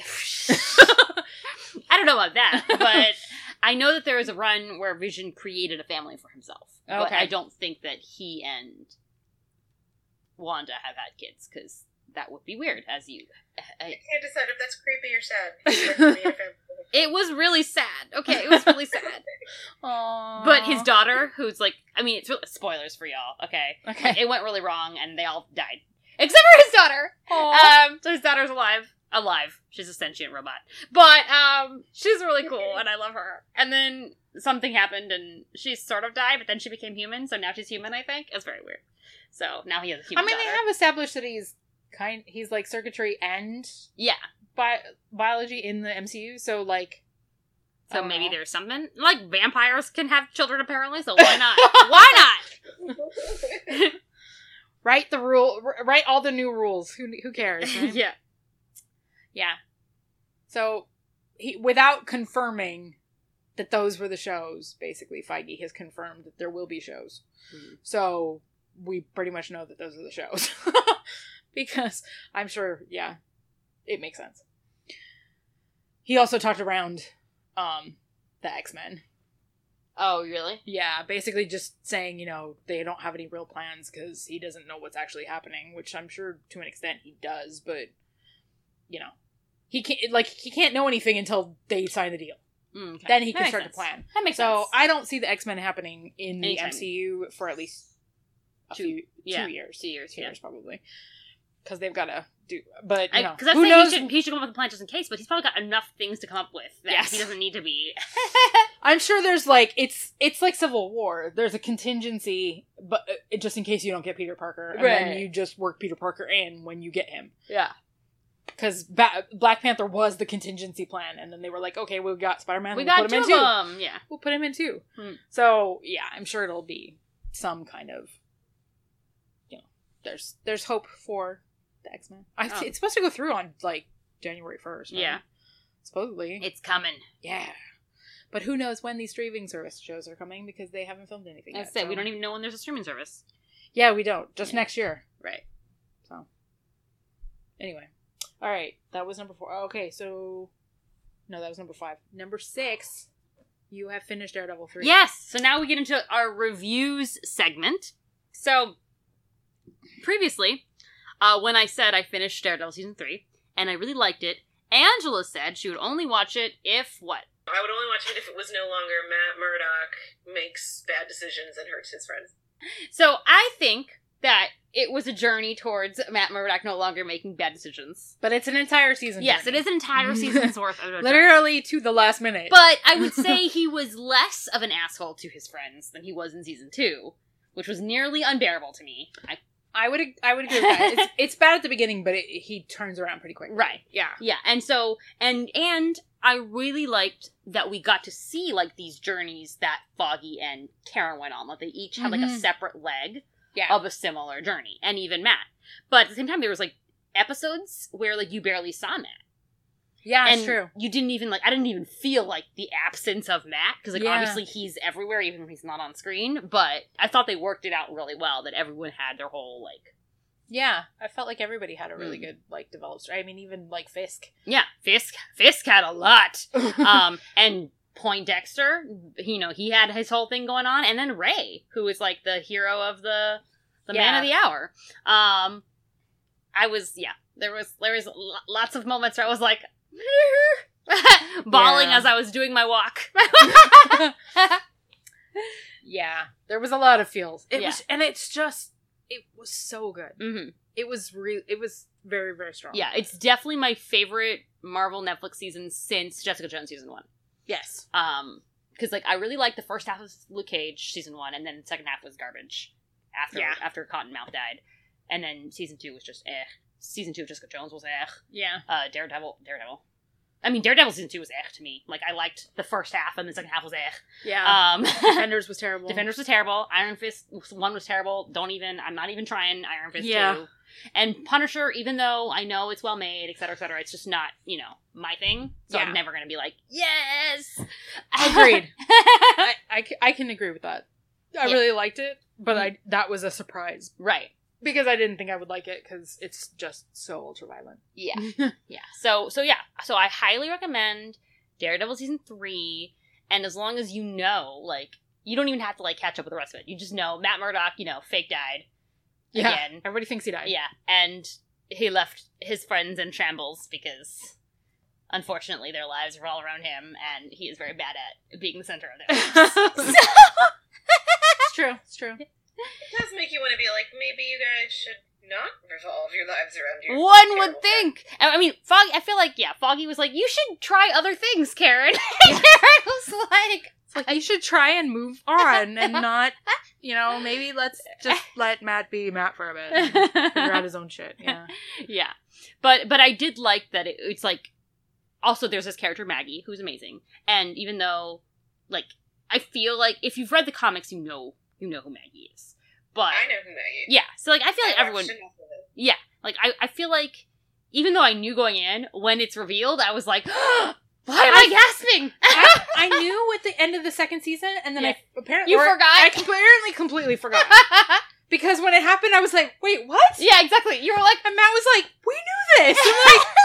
I don't know about that, but I know that there was a run where Vision created a family for himself. But Okay. I don't think that he and Wanda have had kids, because that would be weird, as you... I I, can't decide if that's creepy or sad. it was really sad. Okay, it was really sad. Aww. But his daughter, who's like... I mean, it's really... Spoilers for y'all, okay? Okay. It went really wrong, and they all died. Except for his daughter! Aw. Um, so his daughter's alive. Alive. She's a sentient robot. But, um, she's really cool, and I love her. And then something happened, and she sort of died, but then she became human, so now she's human, I think. It's very weird. So, now he has a I human mean, daughter. they have established that he's kind. He's like circuitry and Yeah. bi- biology in the M C U. So like, I So don't maybe know. there's something. Like, vampires can have children, apparently, so why not? Why not? write the rule. r- Write all the new rules. Who who cares? Right? Yeah. Yeah. So he, without confirming that those were the shows, basically Feige has confirmed that there will be shows. Mhm. So we pretty much know that those are the shows. Because I'm sure, yeah, it makes sense. He also talked around um the X-Men. Oh, really? Yeah, basically just saying, you know, they don't have any real plans because he doesn't know what's actually happening, which I'm sure to an extent he does, but, you know, he can't, like, he can't know anything until they sign the deal. Mm, okay. Then he That can makes start sense. to plan. That makes So sense. I don't see the X-Men happening in the Anytime. M C U for at least a Two- few, yeah, two years. two years, Two yeah. years, probably. Because they've got to do, but, you know, Because I, who say knows? he should, he should come up with a plan just in case, but he's probably got enough things to come up with that Yes. he doesn't need to be. I'm sure there's like it's it's like Civil War. There's a contingency, but uh, just in case you don't get Peter Parker, and then Right. you just work Peter Parker in when you get him. Yeah. Because ba- Black Panther was the contingency plan, and then they were like, "Okay, we've got Spider Man. We We'll got put two him of in too. them. Yeah. We'll put him in too." Hmm. So yeah, I'm sure it'll be some kind of, you know, there's there's hope for the X Men. I Oh. It's supposed to go through on like January first. Right? Yeah. supposedly. It's coming. Yeah. But who knows when these streaming service shows are coming because they haven't filmed anything I yet. said, so- we don't even know when there's a streaming service. Yeah, we don't. Just Yeah. next year. Right. So. Anyway. Alright, that was number four. Oh, okay, so... No, that was number five. Number six, you have finished Daredevil three. Yes. So now we get into our reviews segment. So previously, uh, when I said I finished Daredevil season three and I really liked it, Angela said she would only watch it if what? I would only watch it if it was no longer Matt Murdock makes bad decisions and hurts his friends. So I think that it was a journey towards Matt Murdock no longer making bad decisions. But it's an entire season. Yes, journey. it is an entire season's worth of a journey. Literally to the last minute. But I would say he was less of an asshole to his friends than he was in season two, which was nearly unbearable to me. I, I would I would agree with that. It's, it's bad at the beginning, but it, he turns around pretty quick. right. Yeah. Yeah, and so and and I really liked that we got to see like these journeys that Foggy and Karen went on. Like they each had like a Mhm. separate leg Yeah. of a similar journey, and even Matt. But at the same time, there was like episodes where like you barely saw Matt. yeah, and it's true. you didn't even like I didn't even feel like the absence of Matt because like Yeah. obviously he's everywhere even when he's not on screen, but I thought they worked it out really well that everyone had their whole like Yeah, I felt like everybody had a really Mm. good like developed story. I mean, even like Fisk. yeah Fisk Fisk had a lot um and Poindexter, you know, he had his whole thing going on, and then Ray, who is like the hero of the the man Yeah. of the hour. Um I was yeah there was there was lo- lots of moments where I was like bawling Yeah. as I was doing my walk. Yeah, there was a lot of feels. It Yeah. was, and it's just, it was so good. hmm It was real. It was very, very strong. Yeah, it's definitely my favorite Marvel Netflix season since Jessica Jones season one. Yes. Um, because like I really liked the first half of Luke Cage season one, and then the second half was garbage after Yeah. after Cottonmouth died, and then season two was just eh. Season two of Jessica Jones was eh. Yeah. Uh, Daredevil, Daredevil. I mean, Daredevil season two was eh to me. Like, I liked the first half, and the second half was eh. Yeah. Um, Defenders was terrible. Defenders was terrible. Iron Fist one was terrible. Don't even, I'm not even trying Iron Fist Yeah. two. And Punisher, even though I know it's well made, et cetera, et cetera, it's just not, you know, my thing. So Yeah. I'm never going to be like, yes! Agreed. I, I, ca- I can agree with that. I Yeah. really liked it, but I that was a surprise. Right. Because I didn't think I would like it, because it's just so ultra-violent. Yeah. Yeah. So, so yeah. So I highly recommend Daredevil season three. And as long as you know, like, you don't even have to, like, catch up with the rest of it. You just know Matt Murdock, you know, fake died. Yeah. Again. Everybody thinks he died. Yeah. And he left his friends in shambles because, unfortunately, their lives revolve around him, and he is very bad at being the center of their lives. It's true. It's true. It does make you want to be like, maybe you guys should not revolve your lives around your One terrible would think. I I mean, Foggy, I feel like, yeah, Foggy was like, you should try other things, Karen. And Karen was like, It's like, you should try and move on and not, you know, maybe let's just let Matt be Matt for a bit. And figure out his own shit. Yeah. yeah. But, but I did like that it, it's like, also there's this character, Maggie, who's amazing. And even though, like, I feel like if you've read the comics, you know, you know who Maggie is. But, I know who Maggie is. yeah, so like, I feel like I everyone, watched enough of it. yeah, like, I, I feel like, even though I knew going in, when it's revealed, I was like, why am I gasping? I, I knew at the end of the second season, and then Yeah. I apparently You or forgot? I apparently completely forgot. Because when it happened, I was like, wait, what? Yeah, exactly. You were like, And Matt was like, we knew this. I'm like,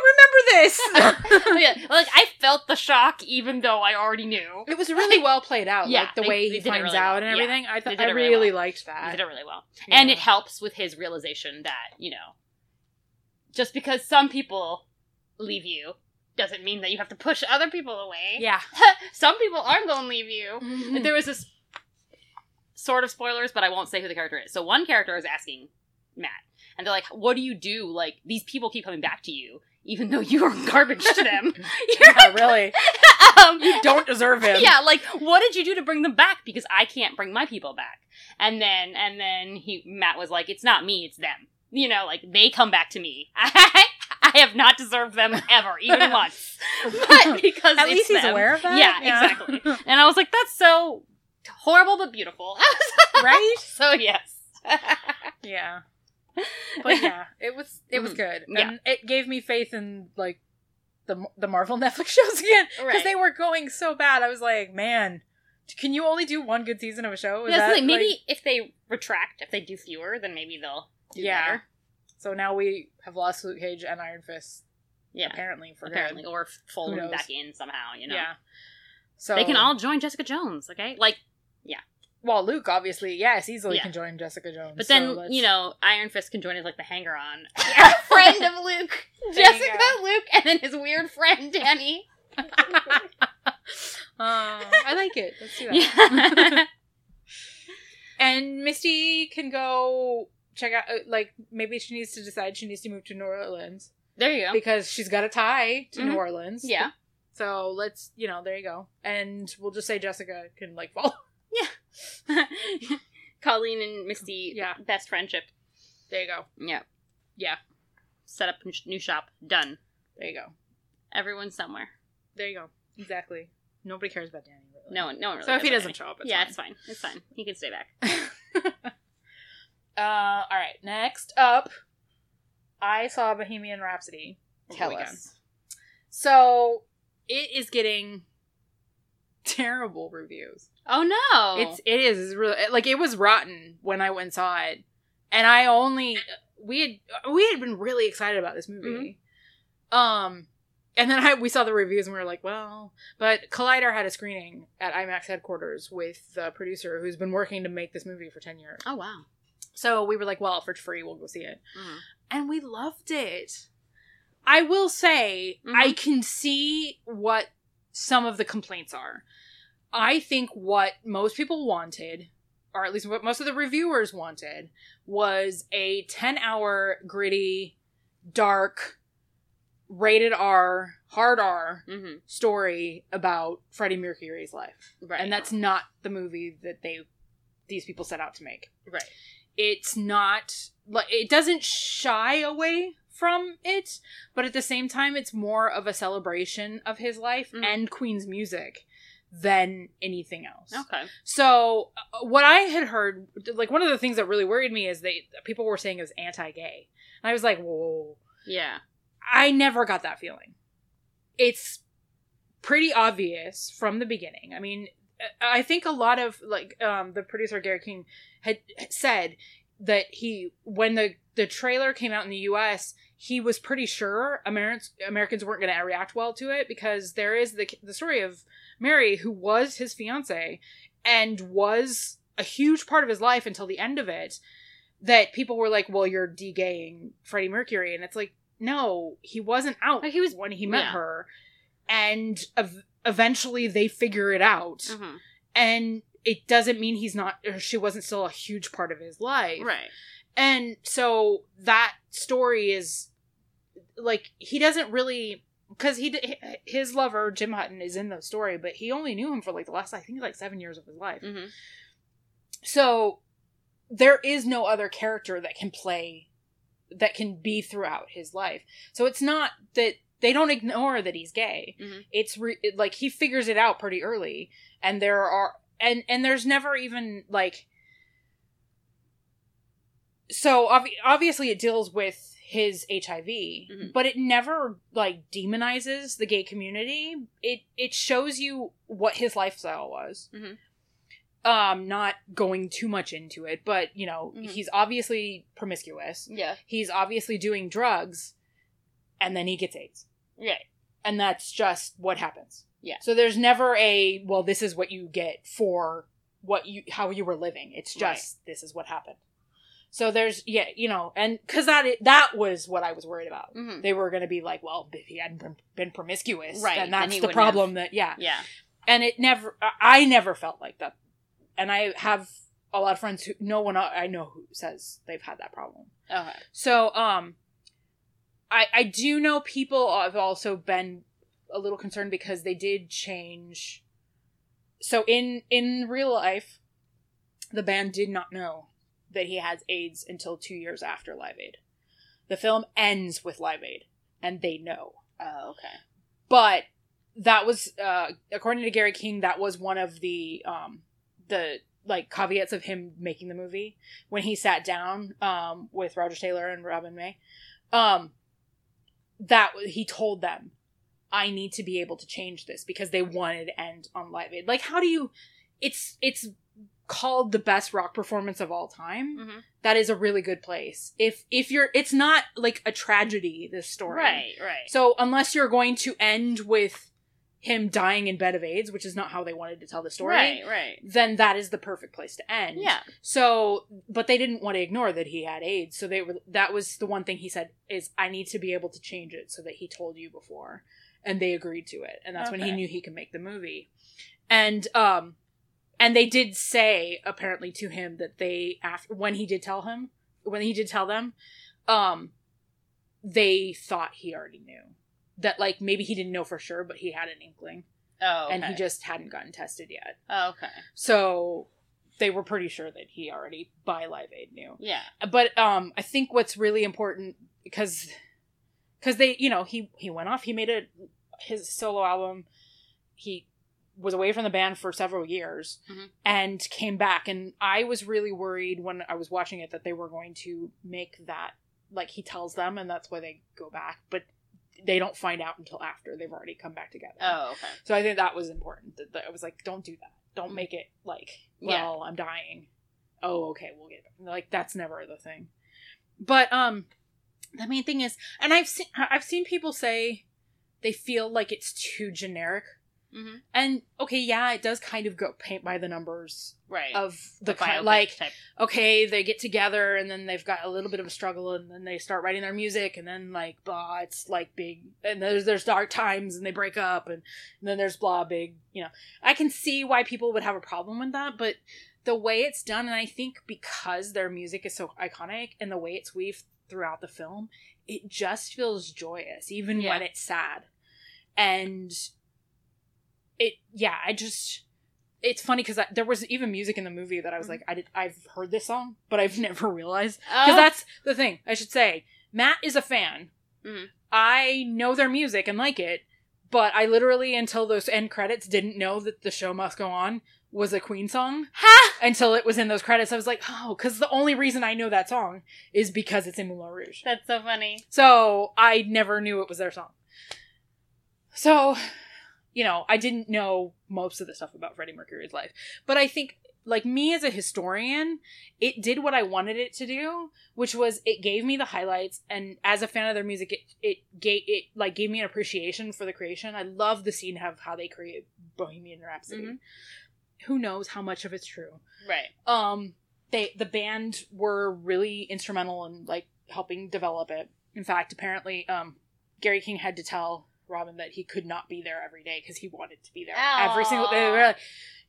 I don't remember this. yeah, like, I felt the shock even though I already knew. It was really well played out. Yeah, like the they- way they he did it finds really out well. and Yeah, everything. I they thought did I it really really well. liked They that. did it really well. Yeah. And it helps with his realization that, you know, just because some people leave you doesn't mean that you have to push other people away. Yeah. Some people aren't going to leave you. Mhm. There was this sort of spoilers, but I won't say who the character is. So one character is asking Matt, and they're like, what do you do? Like, these people keep coming back to you, even though you are garbage to them. You're Yeah, really. um, You don't deserve him. Yeah, like, what did you do to bring them back? Because I can't bring my people back. And then, and then he, Matt was like, it's not me, it's them. You know, like, they come back to me. I, I have not deserved them ever, even once. But because At it's least he's them. aware of that. Yeah, exactly. And I was like, that's so horrible but beautiful. Right? So, yes. Yeah. But yeah, it was it was Mhm. good. Yeah. And it gave me faith in like the the Marvel Netflix shows again because Right. they were going so bad. I was like, man, can you only do one good season of a show? Is Yeah, so that, like, maybe like- if they retract, if they do fewer, then maybe they'll do Yeah. better. So now we have lost Luke Cage and Iron Fist Yeah, apparently for good. apparently. Or fold Who them knows? back in somehow, you know? Yeah. So They can all join Jessica Jones, okay? Like, well, Luke obviously, yes, easily Yeah. can join Jessica Jones. but so then, let's- you know, Iron Fist can join as, like, the hanger-on. Friend of Luke. There you Jessica, go. Luke, and then his weird friend, Danny. Uh, I like it. Let's do that. Yeah. And Misty can go check out, uh, like, maybe she needs to decide she needs to move to New Orleans There you go. because she's got a tie to Mhm. New Orleans. Yeah. So let's, you know, there you go. And we'll just say Jessica can, like, follow. Colleen and Misty, Yeah. best friendship. There you go. Yeah. Yeah. Set up a new shop. Done. There you go. Everyone's somewhere. There you go. Exactly. Nobody cares about Danny, really. No one, no one really So if he cares doesn't about show up, it's Danny. Yeah, fine. it's fine. It's fine. He can stay back. uh, all right. Next up, I saw Bohemian Rhapsody. over the Tell weekend. us. So it is getting terrible reviews. Oh no! It's it is it's really like it was rotten when I went and saw it, and I only we had we had been really excited about this movie, um, and then I we saw the reviews and we were like, well, but Collider had a screening at IMAX headquarters with the producer who's been working to make this movie for ten years. oh wow. So we were like, well, for free, we'll go see it, Mhm. and we loved it. I will say, Mhm. I can see what some of the complaints are. I think what most people wanted, or at least what most of the reviewers wanted, was a ten-hour, gritty, dark, rated R, hard R Mm-hmm. story about Freddie Mercury's life. Right. And that's not the movie that they these people set out to make. right. It's not like it doesn't shy away from it, but at the same time, it's more of a celebration of his life Mm. and Queen's music than anything else. Okay. So, uh, what I had heard, like, one of the things that really worried me is they people were saying it was anti-gay. And I was like, whoa. Yeah. I never got that feeling. It's pretty obvious from the beginning. I mean, I think a lot of, like, um, the producer, Gary King, had said that he, when the, the trailer came out in the U S, he was pretty sure Americans, Americans weren't going to react well to it, because there is the the story of Mary, who was his fiance and was a huge part of his life until the end of it, that people were like, well, you're de-gaying Freddie Mercury. And it's like, no, he wasn't out Like, he was- when he met yeah. her. And ev- eventually they figure it out. Mm-hmm. And it doesn't mean he's not, or she wasn't still a huge part of his life. Right. And so that story is, like, he doesn't really, because he d- his lover, Jim Hutton, is in the story, but he only knew him for, like, the last, I think, like, seven years of his life. Mm-hmm. So there is no other character that can play, that can be throughout his life. So it's not that they don't ignore that he's gay. Mhm. It's re- it, like he figures it out pretty early, and there are and and there's never even like. So ob- obviously it deals with his H I V, Mhm. but it never like demonizes the gay community. It it shows you what his lifestyle was. Mhm. Um, not going too much into it, but you know, Mhm. he's obviously promiscuous. Yeah. He's obviously doing drugs, and then he gets AIDS. Right. And that's just what happens. Yeah. So there's never a, well, this is what you get for what you, how you were living. It's just, this is what happened. So there's, yeah, you know, and cause that, that was what I was worried about. Mhm. They were going to be like, well, if he hadn't been, been promiscuous, Right, then then that's he the wouldn't problem that, yeah. Yeah. And it never, I never felt like that. And I have a lot of friends who, no one I know who says they've had that problem. Okay. So, um, I I do know people have also been a little concerned because they did change. So in in real life, the band did not know that he has AIDS until two years after Live Aid. The film ends with Live Aid, and they know. Oh, okay. But that was, uh, according to Gary King, that was one of the um the like caveats of him making the movie when he sat down um with Roger Taylor and Robin May. Um, that he told them, I need to be able to change this because they wanted to end on Live Aid. Like, how do you? It's it's called the best rock performance of all time. Mm-hmm. That is a really good place. If if you're, it's not like a tragedy. This story, Right. Right. So unless you're going to end with him dying in bed of AIDS, which is not how they wanted to tell the story, Right. Right. then that is the perfect place to end. Yeah. So, but they didn't want to ignore that he had AIDS. So they were, that was the one thing he said is, I need to be able to change it so that he told you before. And they agreed to it. And that's when he Okay. knew he could make the movie. And, um, and they did say apparently to him that they, after, when he did tell him, when he did tell them, um, they thought he already knew. That, like, maybe he didn't know for sure, but he had an inkling. Oh, okay. And he just hadn't gotten tested yet. Oh, okay. So they were pretty sure that he already, by Live Aid, knew. Yeah. But um, I think what's really important, because because they, you know, he, he went off, he made a, his solo album, he was away from the band for several years, Mhm. and came back. And I was really worried when I was watching it that they were going to make that, like, he tells them, and that's why they go back. But they don't find out until after they've already come back together. Oh, okay. So I think that was important. That, that I was like, don't do that. Don't make it like, well, Yeah. I'm dying. Oh, okay, we'll get it. Like, that's never the thing. But um, the main thing is, and I've seen I've seen people say they feel like it's too generic. Mm-hmm. And okay, yeah, it does kind of go paint by the numbers Right. of the, The kind, biopic like, type. okay, they get together and then they've got a little bit of a struggle and then they start writing their music and then like blah, it's like big, and there's there's dark times and they break up and, and then there's blah big, you know. I can see why people would have a problem with that, but the way it's done, and I think because their music is so iconic and the way it's weaved throughout the film, it just feels joyous even Yeah. when it's sad. And it, yeah, I just, it's funny because there was even music in the movie that I was Mhm. like, I did, I've heard this song, but I've never realized. Oh. Because that's the thing, I should say. Matt is a fan. Mhm. I know their music and like it, but I literally, until those end credits, didn't know that The Show Must Go On was a Queen song. Ha! Until it was in those credits. I was like, oh, because the only reason I know that song is because it's in Moulin Rouge. That's so funny. So I never knew it was their song. So, you know, I didn't know most of the stuff about Freddie Mercury's life. But I think, like, me as a historian, it did what I wanted it to do, which was it gave me the highlights, and as a fan of their music, it it gave it like gave me an appreciation for the creation. I love the scene of how they create Bohemian Rhapsody. Mm-hmm. Who knows how much of it's true? Right. Um, they the band were really instrumental in like helping develop it. In fact, apparently, um, Gary King had to tell Robin that he could not be there every day because he wanted to be there Aww. every single day. They were like,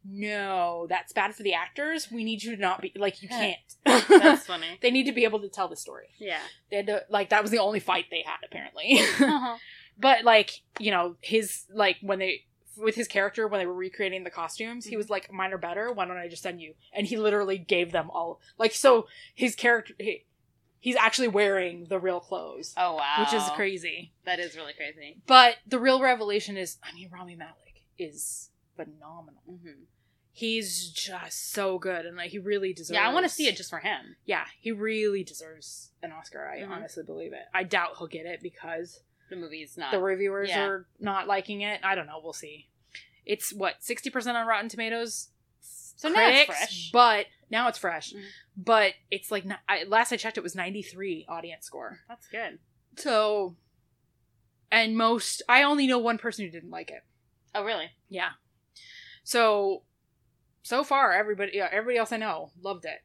no, that's bad for the actors. We need you to not be like you can't. That's funny. They need to be able to tell the story. Yeah. They had to like that was the only fight they had apparently. Uh-huh. But like you know his like when they. With his character, when they were recreating the costumes, he was like, mine are better, why don't I just send you? And he literally gave them all, like, so his character, he, he's actually wearing the real clothes. Oh, wow. Which is crazy. That is really crazy. But the real revelation is, I mean, Rami Malek is phenomenal. Mm-hmm. He's just so good, and like, he really deserves... Yeah, I want to see it just for him. Yeah, he really deserves an Oscar, I Mm-hmm. honestly believe it. I doubt he'll get it because... The movie's not. The reviewers yeah. are not liking it. I don't know. We'll see. It's, what, sixty percent on Rotten Tomatoes? So critics, now it's fresh. But, now it's fresh. Mm-hmm. But it's like, I, last I checked, it was ninety-three audience score. That's good. So, and most, I only know one person who didn't like it. Oh, really? Yeah. So, so far, everybody, yeah, everybody else I know loved it.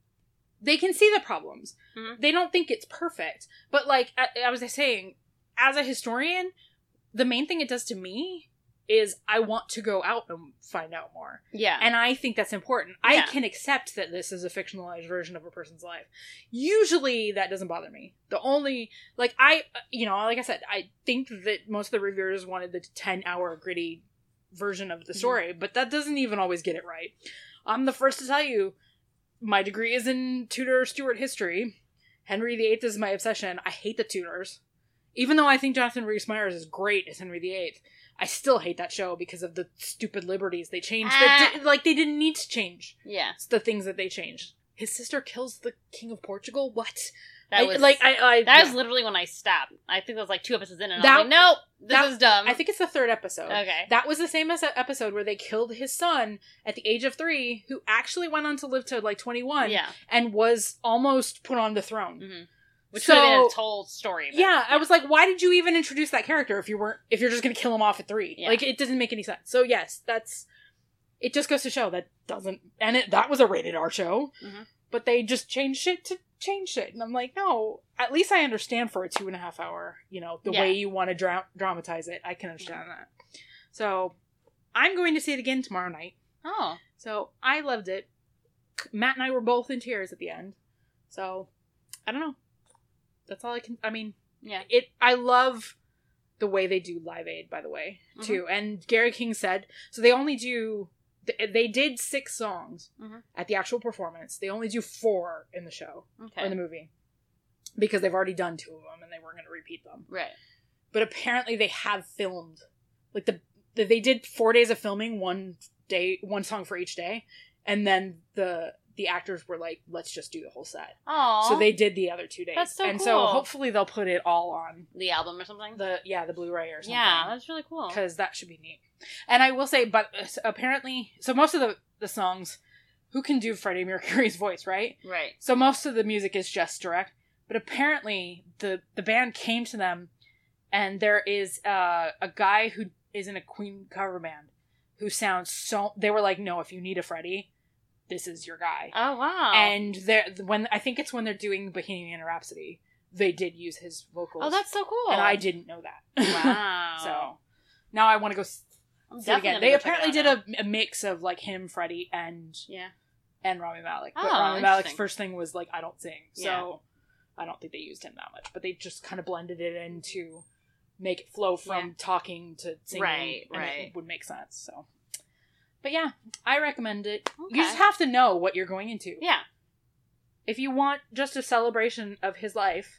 They can see the problems. Mm-hmm. They don't think it's perfect. But like, I, I was saying, as a historian, the main thing it does to me is I want to go out and find out more. Yeah. And I think that's important. Yeah. I can accept that this is a fictionalized version of a person's life. Usually that doesn't bother me. The only, like, I, you know, like I said, I think that most of the reviewers wanted the ten hour gritty version of the story, mm-hmm. but that doesn't even always get it right. I'm the first to tell you, my degree is in Tudor Stuart history. Henry the Eighth is my obsession. I hate the Tudors. Even though I think Jonathan Rhys-Meyers is great as Henry the Eighth, I still hate that show because of the stupid liberties they changed. Ah. That di- like, they didn't need to change. Yeah. It's the things that they changed. His sister kills the King of Portugal? What? That I, was, like, I, I, that yeah. was literally when I stopped. I think that was like two episodes in, and That- I was like, nope, this that- is dumb. I think it's the third episode. Okay. That was the same as that episode where they killed his son at the age of three, who actually went on to live to, like, twenty-one, Yeah. and was almost put on the throne. Mm-hmm. Which So- would have been a told story. But, Yeah, I was like, why did you even introduce that character if you weren't, if you're just gonna kill him off at three? Yeah. Like, it doesn't make any sense. So yes, that's, it just goes to show that doesn't, and it, that was a rated R show, mm-hmm. but they just changed shit to change shit. And I'm like, no, at least I understand for a two and a half hour, you know, the Yeah. way you want to dra- dramatize it. I can understand mm-hmm. that. So, I'm going to see it again tomorrow night. Oh. So, I loved it. Matt and I were both in tears at the end. So, I don't know. That's all I can, I mean, Yeah. it, I love the way they do Live Aid, by the way, too. Mm-hmm. And Gary King said, so they only do, they did six songs mm-hmm. at the actual performance. They only do four in the show, Okay. or in the movie, because they've already done two of them and they weren't going to repeat them. Right. But apparently they have filmed, like the, the, they did four days of filming, one day, one song for each day. And then the, the actors were like, let's just do the whole set. Oh. So they did the other two days. That's so and cool. so hopefully they'll put it all on The album or something? the, yeah, the Blu-ray or something. Yeah, that's really cool. Because that should be neat. And I will say, but uh, apparently, so most of the, the songs, who can do Freddie Mercury's voice, right? Right. So most of the music is just direct. But apparently, the, the band came to them, and there is uh, a guy who is in a Queen cover band who sounds so... They were like, no, if you need a Freddie, this is your guy. Oh, wow. And they're, when I think it's when they're doing Bohemian Rhapsody, they did use his vocals. Oh, that's so cool. And I didn't know that. Wow. So, now I want to go see I'm it definitely again. gonna They go check apparently it did out a, a mix of, like, him, Freddie, and Yeah. and Rami Malek. But Oh, Rami Malek's interesting. first thing was, like, I don't sing. So, Yeah. I don't think they used him that much. But they just kind of blended it in to make it flow from Yeah. talking to singing. Right, and right. it would make sense, so... But yeah, I recommend it. Okay. You just have to know what you're going into. Yeah. If you want just a celebration of his life,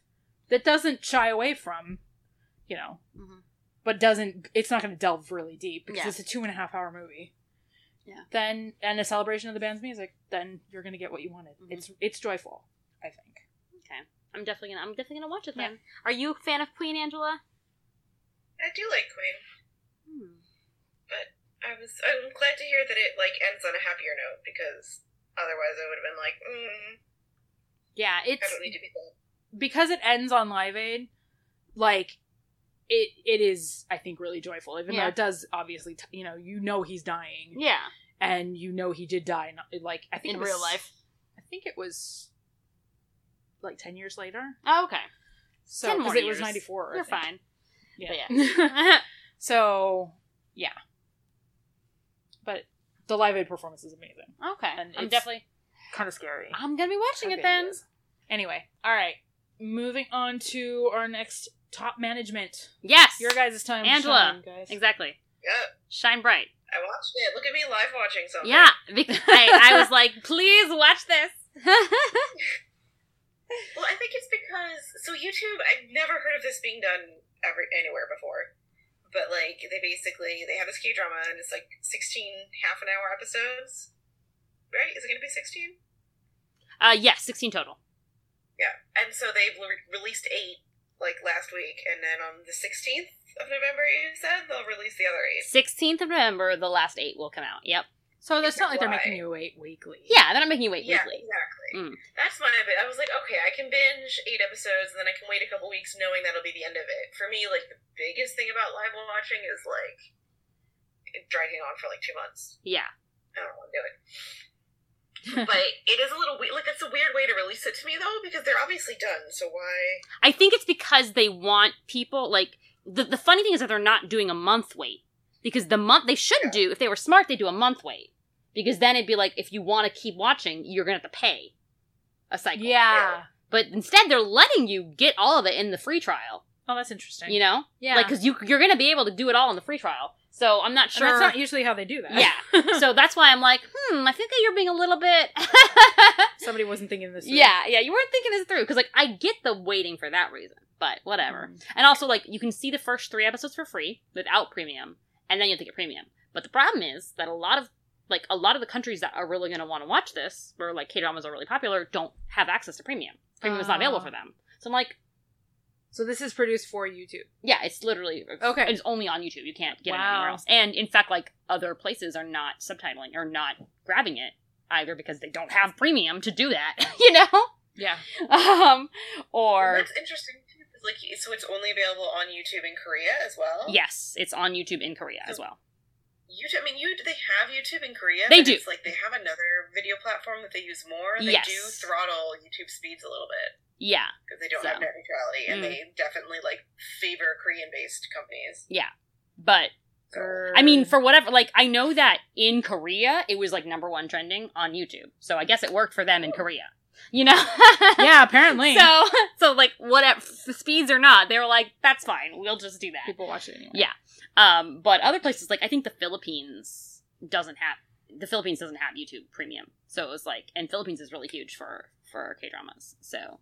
that doesn't shy away from, you know, Mm-hmm. but doesn't, it's not going to delve really deep because Yeah. it's a two and a half hour movie. Yeah. Then, and a celebration of the band's music, then you're going to get what you wanted. Mhm. It's it's joyful, I think. Okay. I'm definitely gonna. I'm definitely gonna watch it then. Are you a fan of Queen, Angela? I do like Queen. Hmm. I was. I'm glad to hear that it like ends on a happier note because otherwise I would have been like, mm, Yeah, I it's don't need to be sad. because it ends on Live Aid. Like, it it is, I think, really joyful. Even Yeah. though it does obviously, t- you know, you know he's dying, Yeah. and you know he did die. Not, like I think In it was- real life. I think it was like ten years later. Oh, okay. So ten more because it was years. ninety four. You're fine. Yeah. But yeah. So yeah, but the Live Aid performance is amazing. Okay. And I'm it's- definitely. Kind of scary. I'm gonna be watching How it good then. he is. Anyway, all right. Moving on to our next top management. Yes. Your guys' time, to Angela. shine, guys. Exactly. Yeah, Shine bright. I watched it. Look at me live watching something. Yeah. Because I, I was like, please watch this. Well, I think it's because so YouTube. I've never heard of this being done ever anywhere before, but like they basically they have this K drama and it's like sixteen half an hour episodes, right? Is it going to be sixteen? uh, yes, sixteen total. Yeah, and so they've re- released eight like last week, and then on the sixteenth of November, you said they'll release the other eight. sixteenth of November, the last eight will come out. Yep. So it's not like they're Why? making you wait weekly. Yeah, they're not making you wait Yeah, weekly. exactly. Mm. That's my bit. I was like, okay, I can binge eight episodes, and then I can wait a couple weeks knowing that'll be the end of it. For me, like the biggest thing about live watching is like it dragging on for like two months. Yeah. I don't want to do it. But it is a little weird. Like, it's a weird way to release it to me, though, because they're obviously done. So why? I think it's because they want people, like, the, the funny thing is that they're not doing a month wait. Because the month, they should Yeah. do, if they were smart, they do a month wait. Because then it'd be like, if you want to keep watching, you're going to have to pay a cycle. Yeah. But instead, they're letting you get all of it in the free trial. Oh, that's interesting. You know? Yeah. Like, because you, you're going to be able to do it all in the free trial. So I'm not And sure. that's not usually how they do that. Yeah. So that's why I'm like, hmm, I think that you're being a little bit. Somebody wasn't thinking this through. Yeah, yeah, you weren't thinking this through. Because, like, I get the waiting for that reason. But whatever. Mm. And also, like, you can see the first three episodes for free without premium. And then you have to get premium. But the problem is that a lot of, like, a lot of the countries that are really going to want to watch this, where, like, K-dramas are really popular, don't have access to premium. Premium is not available Ah. for them. So I'm like, So this is produced for YouTube. yeah, it's literally, Okay. it's only on YouTube. You can't get it Wow. anywhere else. And, in fact, like, other places are not subtitling or not grabbing it, either because they don't have premium to do that, you know? Yeah. Um, And or, that's interesting, too. 'Cause, like, so it's only available on YouTube in Korea as well? yes, it's on YouTube in Korea as well. YouTube, I mean, you, they have YouTube in Korea. They but do. It's like they have another video platform that they use more. They Yes. do throttle YouTube speeds a little bit. Yeah. Because they don't So. have net neutrality, and Mm. they definitely, like, favor Korean-based companies. But, So, I mean, for whatever, like, I know that in Korea, it was, like, number one trending on YouTube. So I guess it worked for them in Korea. You know? Yeah, apparently. So, so, like, whatever, speeds or not, they were like, that's fine, we'll just do that. people watch it anyway. Yeah. Um, but other places, like, I think the Philippines doesn't have, the Philippines doesn't have YouTube Premium. So it was like, and Philippines is really huge for, for K-dramas. So,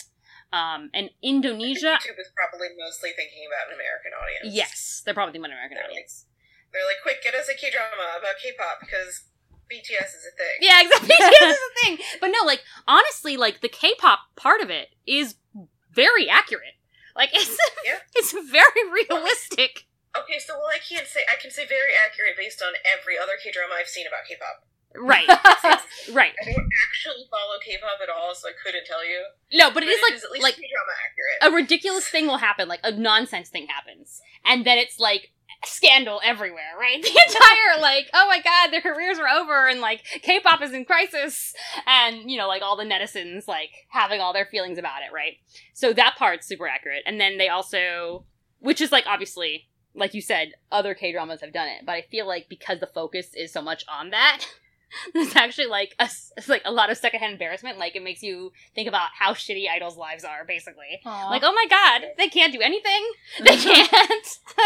um, and I think Indonesia, YouTube is probably mostly thinking about an American audience. yes, they're probably the American They're like, audience. they're like, quick, get us a K-drama about K-pop, because B T S is a thing. Yeah, exactly. B T S is the thing. But no, like, honestly, like, the K-pop part of it is very accurate. Like, it's, Yeah. it's very realistic. Okay, so well, I can't say I can say very accurate based on every other K drama I've seen about K-pop. Right. Right. I don't actually follow K-pop at all, so I couldn't tell you. No, but it is like, at least like, K-drama accurate. a ridiculous thing will happen, like, a nonsense thing happens. And then it's, like, scandal everywhere, right? The entire, like, oh my god, their careers are over, and, like, K-pop is in crisis, and, you know, like, all the netizens, like, having all their feelings about it, right? So that part's super accurate. And then they also, which is, like, obviously, like you said, other K-dramas have done it, but I feel like because the focus is so much on that, there's actually, like, a, it's like a lot of secondhand embarrassment. Like, it makes you think about how shitty idols' lives are, basically. Aw. Like, oh my god, they can't do anything. They can't.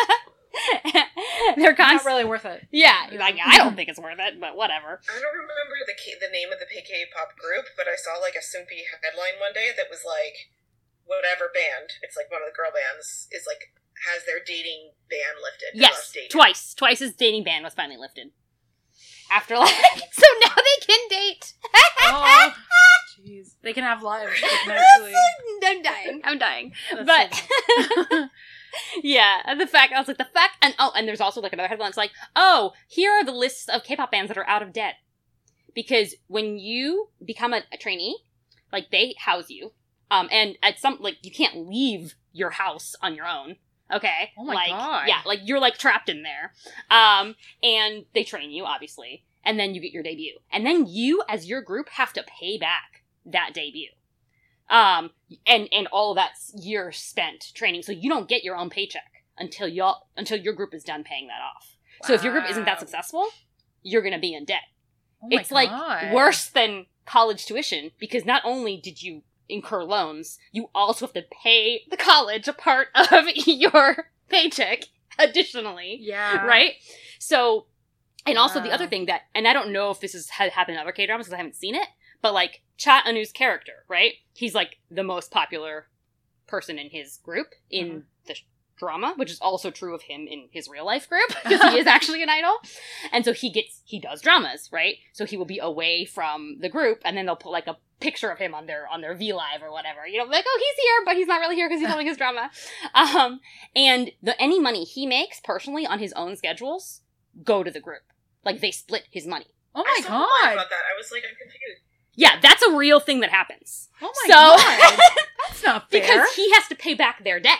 They're Not constantly. really worth it. Yeah, like, I don't think it's worth it, but whatever. I don't remember the K- the name of the K-pop group, but I saw like a Soompi headline one day that was like, whatever band, it's like one of the girl bands, is like, has their dating ban lifted. Yes, twice. Twice his dating ban was finally lifted. After like, so now they can date. Oh, jeez. They can have lives. They can actually... I'm dying. I'm dying. That's but, so yeah, and the fact, I was like, the fact, and oh, and there's also like another headline. It's like, oh, here are the lists of K-pop bands that are out of debt. Because when you become a, a trainee, like, they house you. Um, and at some, like, you can't leave your house on your own. Okay? Oh my like, God. Yeah, like, you're, like, trapped in there. Um, and they train you, obviously. And then you get your debut. And then you, as your group, have to pay back that debut. Um, and, and all of that year spent training. So you don't get your own paycheck until y'all, until your group is done paying that off. Wow. So if your group isn't that successful, you're gonna be in debt. Oh my it's like God. worse than college tuition, because not only did you incur loans, you also have to pay the college a part of your paycheck additionally. Yeah. Right? So, and also Wow. the other thing that, and I don't know if this has had happened in other K-dramas because I haven't seen it, but like Cha Eunwoo's character, right? He's like the most popular person in his group in Mm-hmm. the sh- drama, which is also true of him in his real life group, because he is actually an idol. And so he gets, he does dramas, right? So he will be away from the group, and then they'll put like a picture of him on their, on their V Live or whatever. You know, like, oh, he's here, but he's not really here because he's filming his drama. Um, and the, any money he makes personally on his own schedules go to the group. Like, they split his money. Oh I my saw a line God. about that. I was like, I'm confused. Yeah, that's a real thing that happens. Oh my So- God. That's not fair. Because he has to pay back their debt.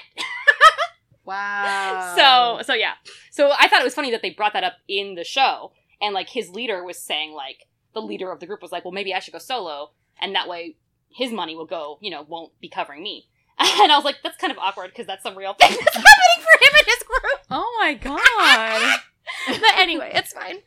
Wow. So, so yeah. So I thought it was funny that they brought that up in the show, and like his leader was saying, like, the leader of the group was like, well, maybe I should go solo, and that way his money will go, you know, won't be covering me. And I was like, that's kind of awkward, because that's some real thing that's happening for him and his group. Oh my God. But anyway, it's fine.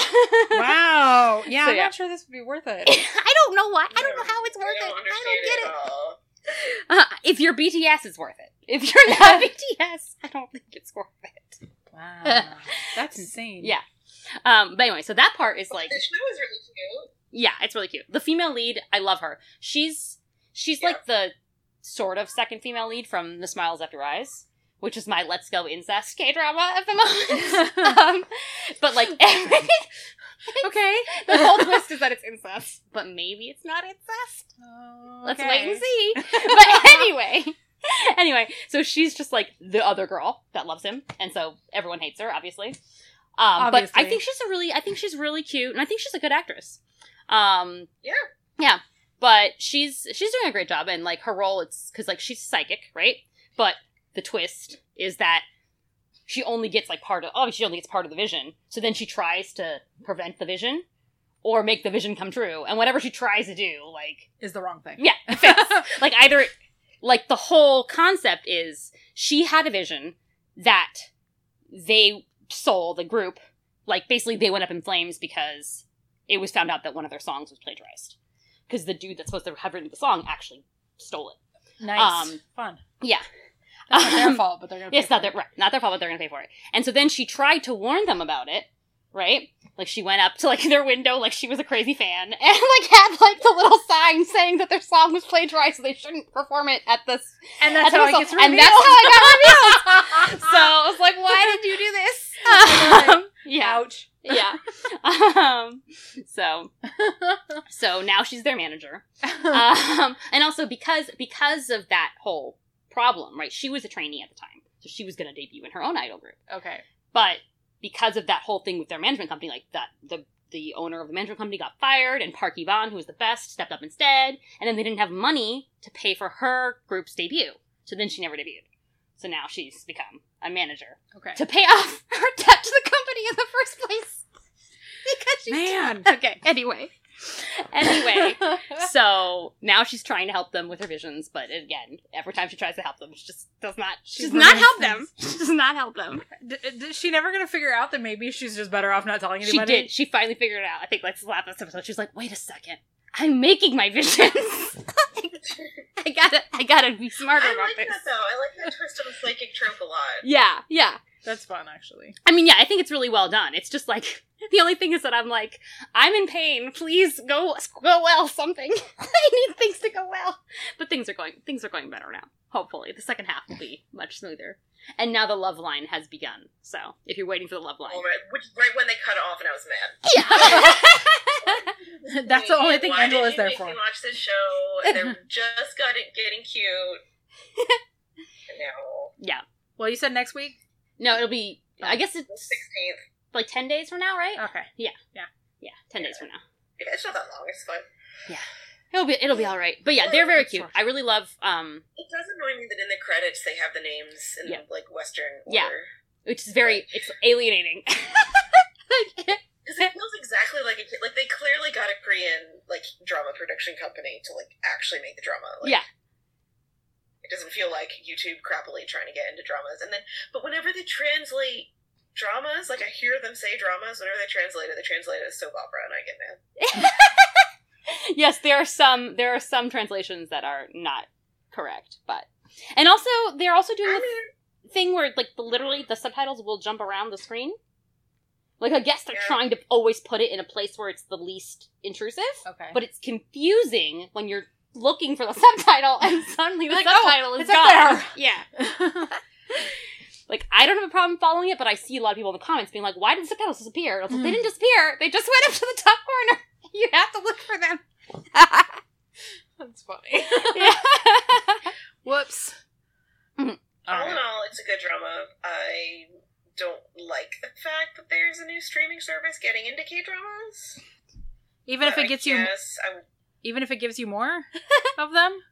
Wow. Yeah, So, I'm yeah. not sure this would be worth it. I don't know why. I don't know how it's worth I it. don't I understand don't get it it. at all. Uh, if you're B T S, it's worth it. If you're not B T S, I don't think it's worth it. Wow. That's insane. Yeah. Um, but anyway, so that part is like, The show is really cute. yeah, it's really cute. The female lead, I love her. She's she's Yeah. like the sort of second female lead from The Smiles After Eyes, which is my Let's Go incest K-drama at the moment. um, but like, everything, Okay. the whole twist is that it's incest, but maybe it's not incest. Oh, Let's okay. wait and see. But anyway, anyway, so she's just like the other girl that loves him, and so everyone hates her, obviously. Um, but Obviously. I think she's a really, I think she's really cute, and I think she's a good actress. Um, Yeah. yeah, but she's she's doing a great job, and like her role, it's because like she's psychic, right? But the twist is that she only gets like part of, obviously she only gets part of the vision. So then she tries to prevent the vision or make the vision come true, and whatever she tries to do, like. Is the wrong thing. Yeah, it fits. Like, either, like, the whole concept is she had a vision that they sold, the group, like, basically they went up in flames because it was found out that one of their songs was plagiarized. Because the dude that's supposed to have written the song actually stole it. Nice. Um, Fun. Yeah. That's not their Um, fault, but they're going to It's not their, right, not their fault, but they're going to pay for it. And so then she tried to warn them about it, right? Like, she went up to, like, their window like she was a crazy fan, and, like, had, like, the little sign saying that their song was plagiarized, so they shouldn't perform it at this. And that's at the how it festival. gets revealed. And that's how it got revealed! So, I was like, why did you do this? Um, yeah. Ouch. Yeah. Um, so, so now she's their manager. Um, and also because, because of that whole problem, right? She was a trainee at the time, so she was going to debut in her own idol group. Okay. But because of that whole thing with their management company, like that, the the owner of the management company got fired, and Park Ivan, who was the best, stepped up instead, and then they didn't have money to pay for her group's debut. So then she never debuted. So now she's become a manager Okay. to pay off her debt to the company in the first place. Because she's Man. okay. Anyway, anyway, so now she's trying to help them with her visions, but again, every time she tries to help them, she just does not. She She does not ruins help things. them. She does not help them. D- is she never going to figure out that maybe she's just better off not telling She anybody? did. She finally figured it out. I think like this last episode, she's like, "Wait a second, I'm making my visions. I gotta, I gotta be smarter I about like this." that though. I like that twist on the psychic trope a lot. Yeah, yeah. That's fun, actually. I mean, yeah, I think it's really well done. It's just like, the only thing is that I'm like, I'm in pain. Please go go well, something. I need things to go well. But things are going things are going better now. Hopefully. The second half will be much smoother. And now the love line has begun. So, if you're waiting for the love line. Oh, right, which, right when they cut it off and I was mad. Yeah. That's the only thing Why Angela did is you there make for. me watch this show? They're just got it getting cute. And now, Yeah. Well, you said next week? No, it'll be, I guess the it's sixteenth. like ten days from now, right? Okay. Yeah, ten Yeah. days from now. Yeah, it's not that long. It's fine. It'll be it'll be all right. But yeah, they're very cute. I really love um It does annoy me that in the credits they have the names in Yeah. like Western order. Yeah. which is very it's alienating. Because it feels exactly like a kid. Like they clearly got a Korean like drama production company to like actually make the drama. Like, Yeah. It doesn't feel like YouTube crappily trying to get into dramas. And then, but whenever they translate dramas, like I hear them say dramas, whenever they translate it, they translate it as soap opera, and I get mad. Yes, there are some there are some translations that are not correct, but and also they're also doing I the mean, thing where like the, literally the subtitles will jump around the screen. Like I guess they're Yeah. trying to always put it in a place where it's the least intrusive, Okay. but it's confusing when you're looking for the subtitle and suddenly the Like, oh, subtitle is it's up gone. there. Yeah. Like, I don't have a problem following it, but I see a lot of people in the comments being like, why did the subtitles disappear? And I was like, they Mm. didn't disappear. They just went up to the top corner. You have to look for them. That's funny. Yeah. Whoops. Mhm. All all in right. all, it's a good drama. I don't like the fact that there's a new streaming service getting into K dramas. Even if it gets you, Yes, I even if it gives you more of them.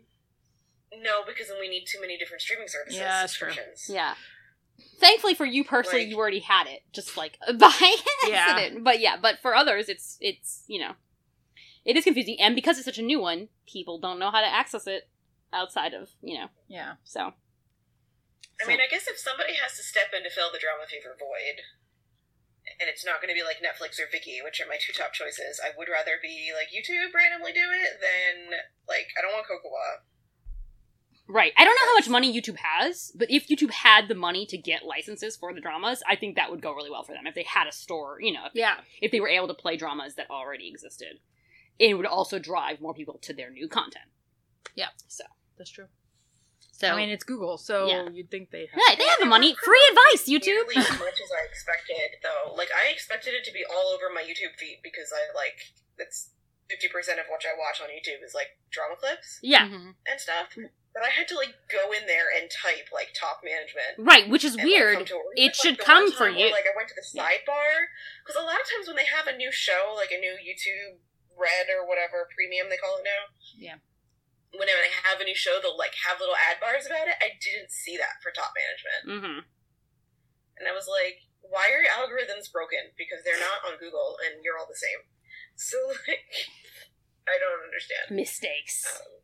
no, because then we need too many different streaming services. Yeah, that's true. subscriptions. Yeah. Thankfully for you personally, Like- you already had it, just like by Yeah. accident. But yeah, but for others, it's it's you know, it is confusing, and because it's such a new one, people don't know how to access it outside of you know. Yeah. So I mean, I guess if somebody has to step in to fill the drama fever void, and it's not going to be like Netflix or Viki, which are my two top choices, I would rather be like YouTube randomly do it than like I don't want Kokowa. right, I don't know how much money YouTube has, but if YouTube had the money to get licenses for the dramas, I think that would go really well for them. If they had a store, you know, if, Yeah. if they were able to play dramas that already existed, it would also drive more people to their new content. Yeah. So That's true. so I mean, it's Google, so Yeah. you'd think they have. yeah, they have the money. Free advice, YouTube. Nearly as much as I expected, though. Like I expected it to be all over my YouTube feed because I like that's fifty percent of what I watch on YouTube is like drama clips Yeah. Mhm. and stuff. But I had to like go in there and type like top management. Right, which is and, like, weird. come to It like, should the come one for time where, you. Like I went to the Yeah. sidebar because a lot of times when they have a new show, like a new YouTube Red or whatever premium they call it now. Yeah. Whenever they have a new show, they'll like have little ad bars about it. I didn't see that for top management, Mm-hmm. and I was like, "Why are your algorithms broken? Because they're not on Google, and you're all the same." So like, I don't understand. Mistakes. Um,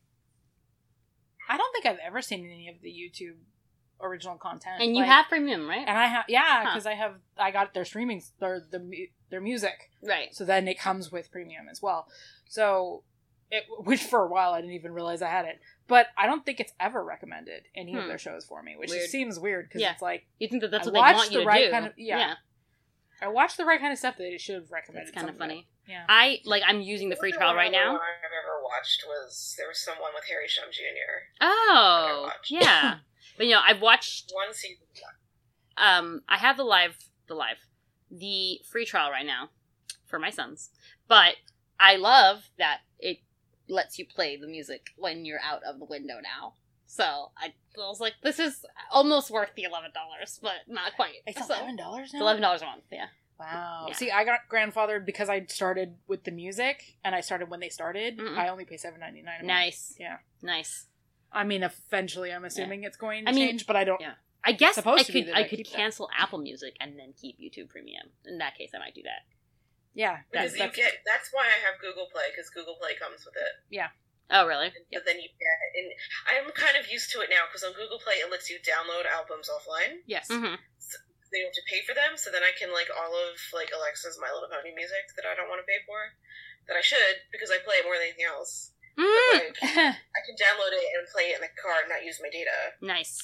I don't think I've ever seen any of the YouTube original content. And you Like- have premium, right? and I have, yeah, Huh. because I have, I got their streaming, their the mu- their music, Right. so then it comes with premium as well. So, it, which for a while I didn't even realize I had it, but I don't think it's ever recommended any Hmm. of their shows for me, which Weird. just seems weird because Yeah. it's like You think that that's I what they watched want you the to right do? kind of- yeah. I watched the right kind of stuff that it should have recommended. That's kind of some funny. it. Yeah. I like. I'm using the free the trial only right now. one I've ever watched was there was someone with Harry Shum Junior Oh, watched. yeah. But you know, I've watched. One season. Um, I have the live, the live, the free trial right now for my sons. But I love that it lets you play the music when you're out of the window now. So I, I was like, this is almost worth the eleven dollars, but not quite. It's So, eleven dollars it's now. eleven dollars a month. Yeah. Wow. Yeah. See, I got grandfathered because I started with the music, and I started when they started. Mm-mm. I only pay seven ninety nine. Nice. Yeah. Nice. I mean, eventually, I'm assuming it's going to I mean, change, but I don't. yeah. I guess Supposed I to be could that I I could keep that. cancel Apple Music and then keep YouTube Premium. In that case, I might do that. Yeah, Because that- you that's, get that's why I have Google Play because Google Play comes with it. Oh, really? But then you get and I'm kind of used to it now because on Google Play it lets you download albums offline. yes. Mm-hmm. They don't have to pay for them, so then I can like all of like Alexa's My Little Pony music that I don't want to pay for, that I should because I play it more than anything else. Mm. Like I can download it and play it in the car and not use my data. Nice. Yep.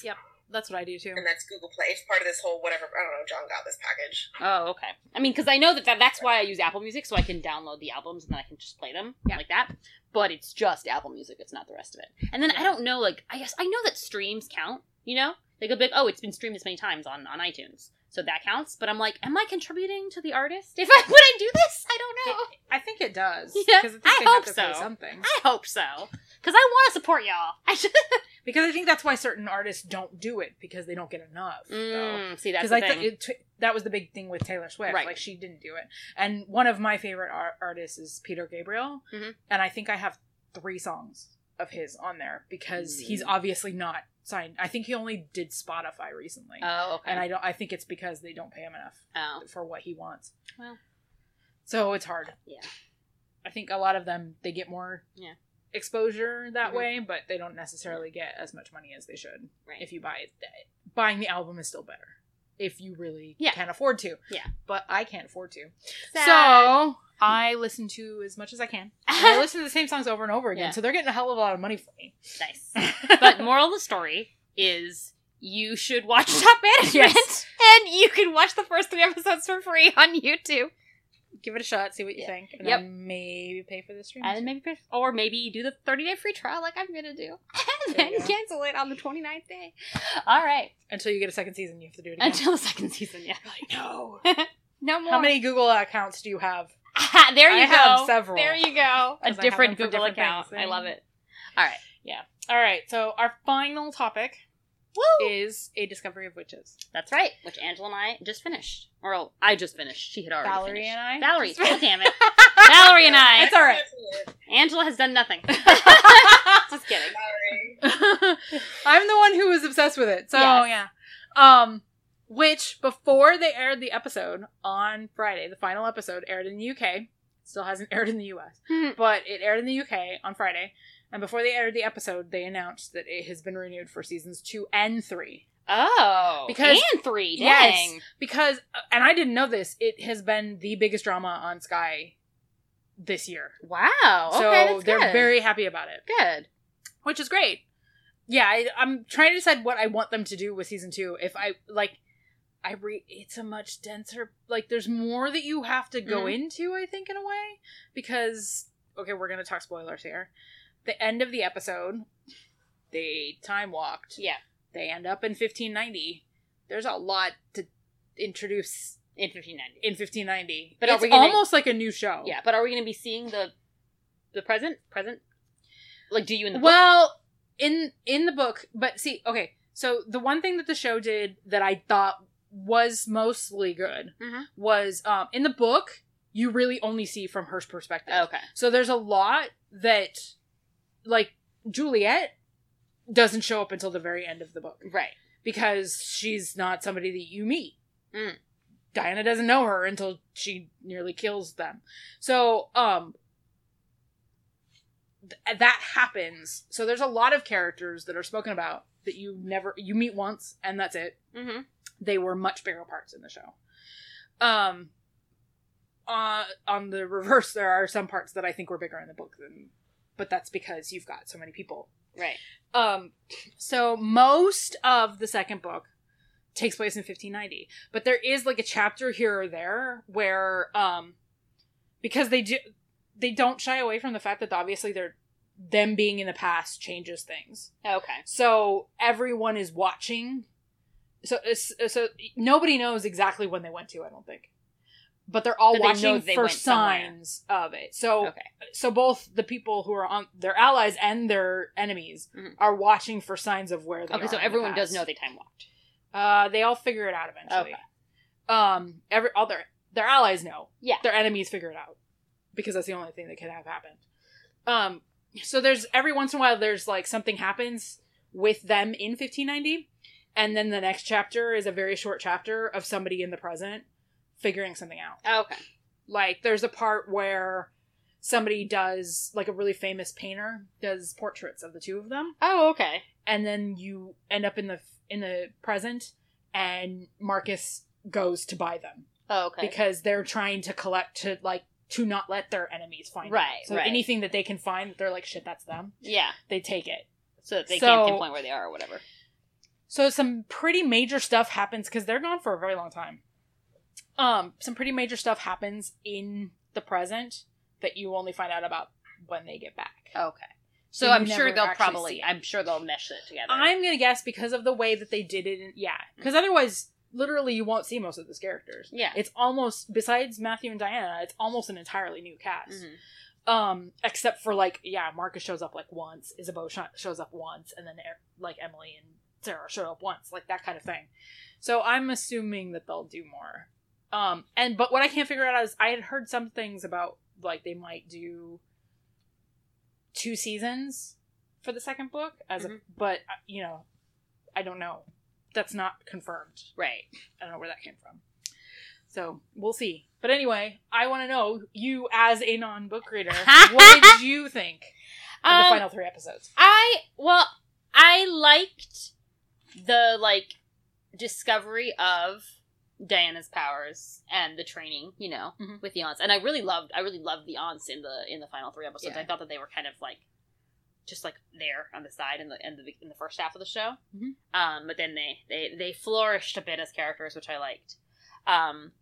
That's what I do too. And that's Google Play. It's part of this whole whatever. I don't know. John got this package. Oh, okay. I mean, because I know that, that that's why I use Apple Music, so I can download the albums and then I can just play them Yeah. like that. But it's just Apple Music. It's not the rest of it. And then Yeah. I don't know, like, I guess I know that streams count, you know? They go big, oh, it's been streamed this many times on, on iTunes. So that counts. But I'm like, am I contributing to the artist? If I, would I do this? I don't know. I think it does. Yeah, Because I they hope have to say so. something. I hope so. Because I want to support y'all. I should. Because I think that's why certain artists don't do it, because they don't get enough. Mm, see, that's Because the I thing. think it t- that was the big thing with Taylor Swift. Right. Like, she didn't do it. And one of my favorite ar- artists is Peter Gabriel. Mhm. And I think I have three songs of his on there, because Mm. he's obviously not signed. I think he only did Spotify recently. Oh, okay. And I don't. I think it's because they don't pay him enough Oh. for what he wants. Well. So it's hard. Yeah. I think a lot of them, they get more Yeah. exposure that Mhm. way, but they don't necessarily get as much money as they should. Right. If you buy it, buying the album is still better if you really Yeah. can afford to. Yeah. But I can't afford to. Sad. So I listen to as much as I can. And I listen to the same songs over and over again. Yeah. So they're getting a hell of a lot of money from me. Nice. But moral of the story is you should watch Top Management, Yes. and you can watch the first three episodes for free on YouTube. Give it a shot, see what you Yeah. think, and Yep. then maybe pay for the stream. And then maybe, pay- or maybe do the thirty-day free trial like I'm going to do. And There then you go. cancel it on the twenty-ninth day. All right. Until you get a second season, you have to do it again. Until the second season, yeah. no. No more. How many Google accounts do you have? there you I go. have several. There you go. A 'Cause I have different them for Google different account. things. I love it. All right. All right, so our final topic Woo! is A Discovery of Witches. That's right. Which Angela and I just finished. Or oh, I just finished. She had already Valerie finished. and I? Valerie. Oh, damn it. Valerie and I. It's all right. Angela has done nothing. Just kidding. Sorry. I'm the one who was obsessed with it. So, Yes. yeah. Um, which, before they aired the episode on Friday, the final episode aired in the U K. Still hasn't aired in the U S. Hmm. But it aired in the U K on Friday. And before they aired the episode, they announced that it has been renewed for seasons two and three. Oh. Because- and three. Dang. Yes. Because, and I didn't know this, it has been the biggest drama on Sky this year. Wow. Okay, So that's they're good. very happy about it, good. which is great. Yeah, I, I'm trying to decide what I want them to do with season two. If I, like, I re- it's a much denser, like, there's more that you have to go Mhm. into, I think, in a way. Because, okay, we're going to talk spoilers here. The end of the episode, they time walked. Yeah. They end up in fifteen ninety. There's a lot to introduce In fifteen ninety. in fifteen ninety. But are it's we gonna- almost like a new show. Yeah, but are we going to be seeing the the present? Present? Like, do you in the book? Well, in in the book, but see, okay, so the one thing that the show did that I thought was mostly good Mhm. was um in the book you really only see from her perspective. Okay. So there's a lot that, like, Juliet doesn't show up until the very end of the book Right. because she's not somebody that you meet. Mm. Diana doesn't know her until she nearly kills them. So, um, th- that happens. So there's a lot of characters that are spoken about that you never, you meet once and that's it. Mm-hmm. They were much bigger parts in the show. Um, uh, on the reverse, there are some parts that I think were bigger in the book than, but that's because you've got so many people. Right. Um, so most of the second book takes place in fifteen ninety, but there is like a chapter here or there where, um, because they do, they don't shy away from the fact that obviously they're, them being in the past changes things. Okay. So everyone is watching. So, so nobody knows exactly when they went to, I don't think. But they're all But they know watching they for went somewhere. signs of it. So, Okay. so both the people who are on their allies and their enemies Mhm. are watching for signs of where they are. Okay, so in the everyone does past. know they time walked. Uh, they all figure it out eventually. Okay. Um, every all their their allies know. Yeah. Their enemies figure it out because that's the only thing that could have happened. Um, so there's every once in a while there's like something happens with them in fifteen ninety, and then the next chapter is a very short chapter of somebody in the present figuring something out. Okay. Like there's a part where somebody does, like a really famous painter does portraits of the two of them, Oh, okay. and then you end up in the in the present, and Marcus goes to buy them Oh, okay. because they're trying to collect to like to not let their enemies find it. Right, So right. anything that they can find, they're like, shit, that's them. yeah. They take it. So that they So- can't pinpoint where they are or whatever. So some pretty major stuff happens, because they're gone for a very long time. Um, some pretty major stuff happens in the present that you only find out about when they get back. Okay. So, So I'm you sure never they'll actually probably, see it. I'm sure they'll mesh it together. I'm gonna guess because of the way that they did it. In, yeah, because otherwise, literally, you won't see most of these characters. Yeah. It's almost, besides Matthew and Diana, it's almost an entirely new cast. Mhm. Um, except for like, yeah, Marcus shows up like once, Isabeau sh- shows up once, and then like Emily and Sarah show up once, like that kind of thing. So I'm assuming that they'll do more. Um, and but what I can't figure out is I had heard some things about like they might do two seasons for the second book as Mhm. a, but uh, you know, I don't know. That's not confirmed. Right. I don't know where that came from. So we'll see. But anyway, I want to know, you as a non-book reader, what did you think of Um, the final three episodes? I, well, I liked the, like, discovery of Diana's powers and the training, you know, Mhm. with the aunts. And I really loved, I really loved the aunts in the, in the final three episodes. Yeah. I thought that they were kind of, like, just, like, there on the side in the, in the, in the first half of the show. Mhm. Um, but then they, they, they flourished a bit as characters, which I liked. Um,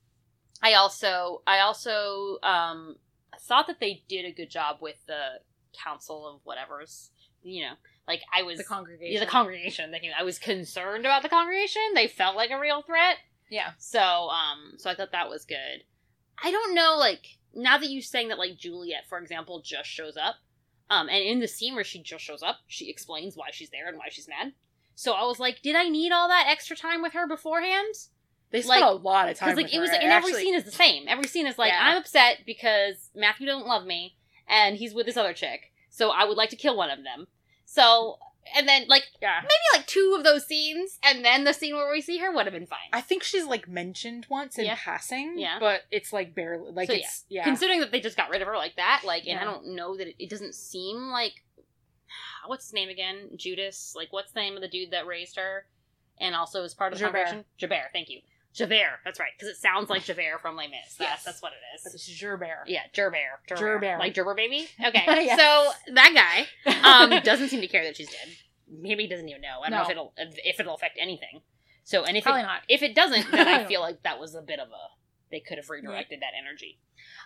I also, I also, um, thought that they did a good job with the council of whatever's, you know, like I was The congregation. yeah, the congregation. Thinking I was concerned about the congregation. They felt like a real threat. Yeah. So, um, so I thought that was good. I don't know, like now that you're saying that, like Juliet, for example, just shows up, um, and in the scene where she just shows up, she explains why she's there and why she's mad. So I was like, did I need all that extra time with her beforehand? They spent like- a lot of time Because like with it was, her. and every Actually- scene is the same. Every scene is like, Yeah. I'm upset because Matthew doesn't love me, and he's with this other chick. So I would like to kill one of them. So, and then like Yeah. maybe like two of those scenes, and then the scene where we see her would have been fine. I think she's like mentioned once in Yeah. passing, Yeah. but it's like barely, like So, it's, yeah. Considering that they just got rid of her like that, like, and I Yeah. don't know that it, it doesn't seem like what's his name again? Judas. Like, what's the name of the dude that raised her, and also is part of the Javert. congregation? Javert. Thank you, Javert. That's right, because it sounds like Javert from Les Mis. That's Yes. that's what it But is. it's Gerbert. Yeah, Gerbert. Gerbert. Like Gerber baby? Okay. Yes. So that guy um doesn't seem to care that she's dead. Maybe he doesn't even know. I don't know if No. it'll if it'll affect anything. So and if Probably it, not. if it doesn't, then I I don't- feel like that was a bit of a they could have redirected that energy.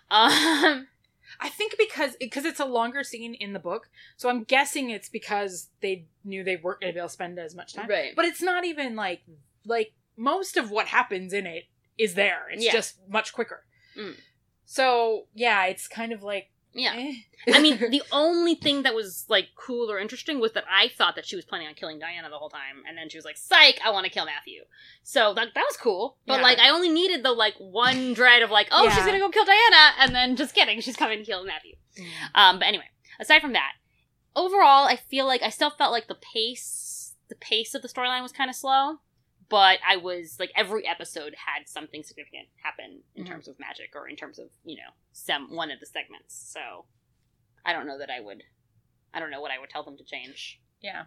Um I think because because it's a longer scene in the book, so I'm guessing it's because they knew they weren't going to be able to spend as much time. Right. But it's not even like like most of what happens in it is there. It's Yeah. just much quicker. Mm. So yeah, it's kind of like yeah. eh. I mean, the only thing that was like cool or interesting was that I thought that she was planning on killing Diana the whole time, and then she was like, "Psych, I want to kill Matthew." So that that was cool. But Yeah. like, I only needed the like one dread of like, "Oh, Yeah. she's gonna go kill Diana," and then just kidding, she's coming to kill Matthew. Um, but anyway, aside from that, overall, I feel like I still felt like the pace, the pace of the storyline was kind of slow. But I was like, every episode had something significant happen in Mhm. terms of magic or in terms of, you know, some one of the segments. So I don't know that I would. I don't know what I would tell them to change. Yeah.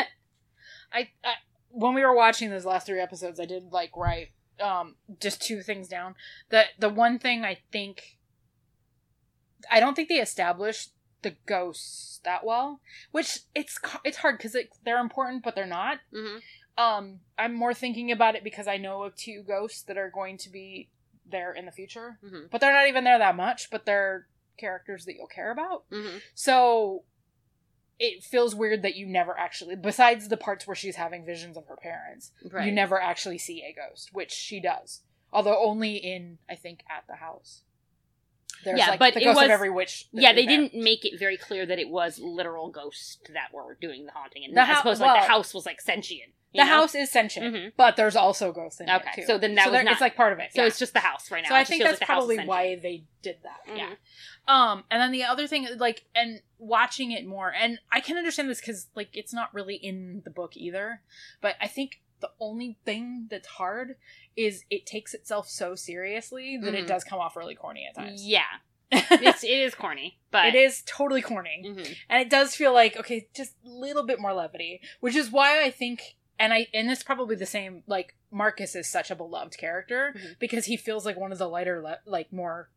I, I when we were watching those last three episodes, I did like write um just two things down. The the one thing I think I don't think they established the ghosts that well, which it's it's hard because it, they're important, but they're not. mm-hmm. Um, I'm more thinking about it because I know of two ghosts that are going to be there in the future, Mm-hmm. but they're not even there that much. But they're characters that you'll care about. Mm-hmm. So it feels weird that you never actually, besides the parts where she's having visions of her parents, Right. you never actually see a ghost, which she does. Although only in, I think, at the house. There's Yeah, like but the it ghost was- of every witch. that Yeah, was they there. didn't make it very clear that it was literal ghosts that were doing the haunting, and The as hou- opposed to like well, the house was like sentient. you The know? house is sentient, Mhm. but there's also ghosts in Okay, it too. so then that was there- not- it's like part of it. So yeah. it's just the house right now. So It I just think feels that's like the house is probably sentient. why they did that. Mhm. Yeah. Um, and then the other thing, like, and watching it more, and I can understand this because, like, it's not really in the book either. But I think the only thing that's hard is it takes itself so seriously that Mhm. it does come off really corny at times. Yeah, it's it is corny, but It is totally corny. Mhm. And it does feel like, okay, just a little bit more levity, which is why I think, and I, and it's probably the same, like, Marcus is such a beloved character Mhm. because he feels like one of the lighter, le- like, more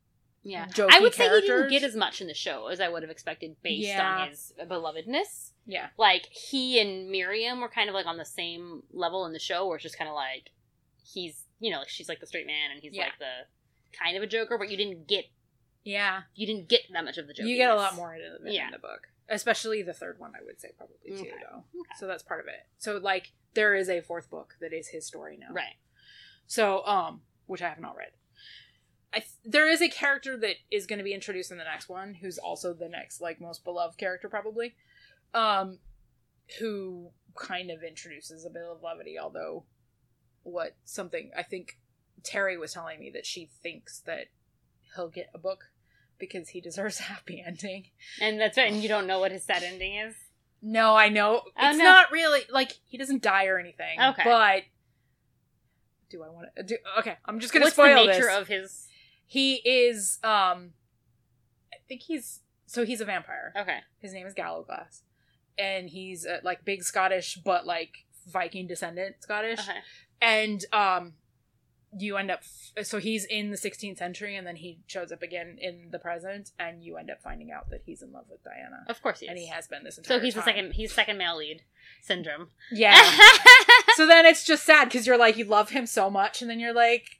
Yeah. jokey I would say he didn't characters. get as much in the show as I would have expected based Yeah. on his belovedness. Yeah. Like, he and Miriam were kind of, like, on the same level in the show, where it's just kind of like, he's, you know, she's, like, the straight man, and he's, Yeah. like, the kind of a joker, but you didn't get, Yeah. you didn't get that much of the joke. You get a lot more in the, Yeah. in the book. Especially the third one, I would say, probably, too, Okay. though. Okay. So that's part of it. So, like, there is a fourth book that is his story now. Right. So, um, which I have not read. I th- there is a character that is going to be introduced in the next one, who's also the next, like, most beloved character, probably, um, who kind of introduces a bit of levity, although what something, I think Terry was telling me that she thinks that he'll get a book because he deserves a happy ending. And that's right, and you don't know what his sad ending is? No, I know. Oh, It's no. not really, like, he doesn't die or anything. Okay. But, do I want to, do, okay, I'm just going to What's spoil the nature this. of his... He is, um, I think he's, so he's a vampire. Okay. His name is Gallowglass. And he's, uh, like, big Scottish, but, like, Viking descendant Scottish. Okay. And, um, you end up, so he's in the sixteenth century, and then he shows up again in the present, and you end up finding out that he's in love with Diana. Of course he is. And he has been this entire So he's time. the second, he's second male lead syndrome. Yeah. So then it's just sad, because you're like, you love him so much, and then you're like,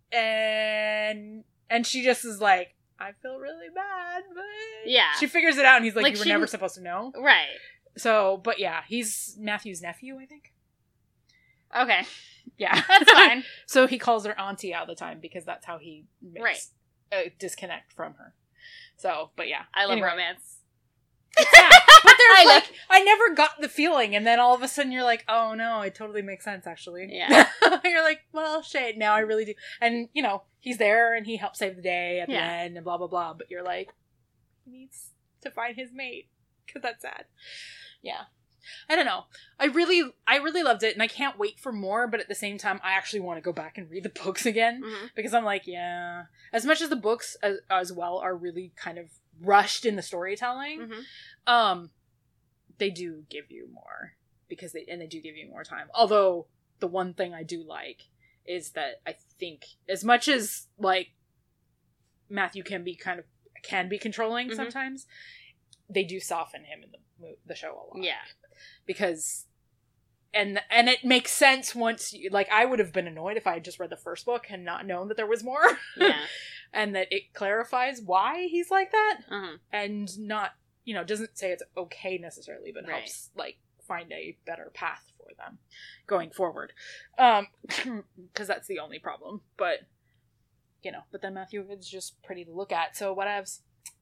and, and she just is like, I feel really bad, but... Yeah. She figures it out, and he's like, Like, you were she never didn't- supposed to know. Right. So, but yeah, he's Matthew's nephew, I think. Okay. Yeah. That's fine. So he calls her auntie all the time, because that's how he makes Right. a disconnect from her. So, but yeah. I love Anyway. romance. It's sad. But I there's love- like, I never got the feeling, and then all of a sudden you're like, oh no, it totally makes sense, actually. Yeah. You're like, well, shit, now I really do. And, you know, he's there, and he helps save the day at Yeah. the end, and blah, blah, blah. But you're like, he needs to find his mate, because that's sad. Yeah. I don't know. I really, I really loved it, and I can't wait for more, but at the same time, I actually want to go back and read the books again, Mhm. because I'm like, yeah. As much as the books as, as well are really kind of rushed in the storytelling, Mhm. um, they do give you more, because they, and they do give you more time. Although, the one thing I do like is that I think, as much as, like, Matthew can be kind of, can be controlling Mhm. sometimes, they do soften him in the mo- the show a lot. Yeah. Because, and and it makes sense once you, like, I would have been annoyed if I had just read the first book and not known that there was more. Yeah. And that it clarifies why he's like that, Uh-huh. and not, you know, doesn't say it's okay necessarily, but Right. helps, like, find a better path for them going forward. Um, because that's the only problem. But, you know, but then Matthew is just pretty to look at, so whatevs.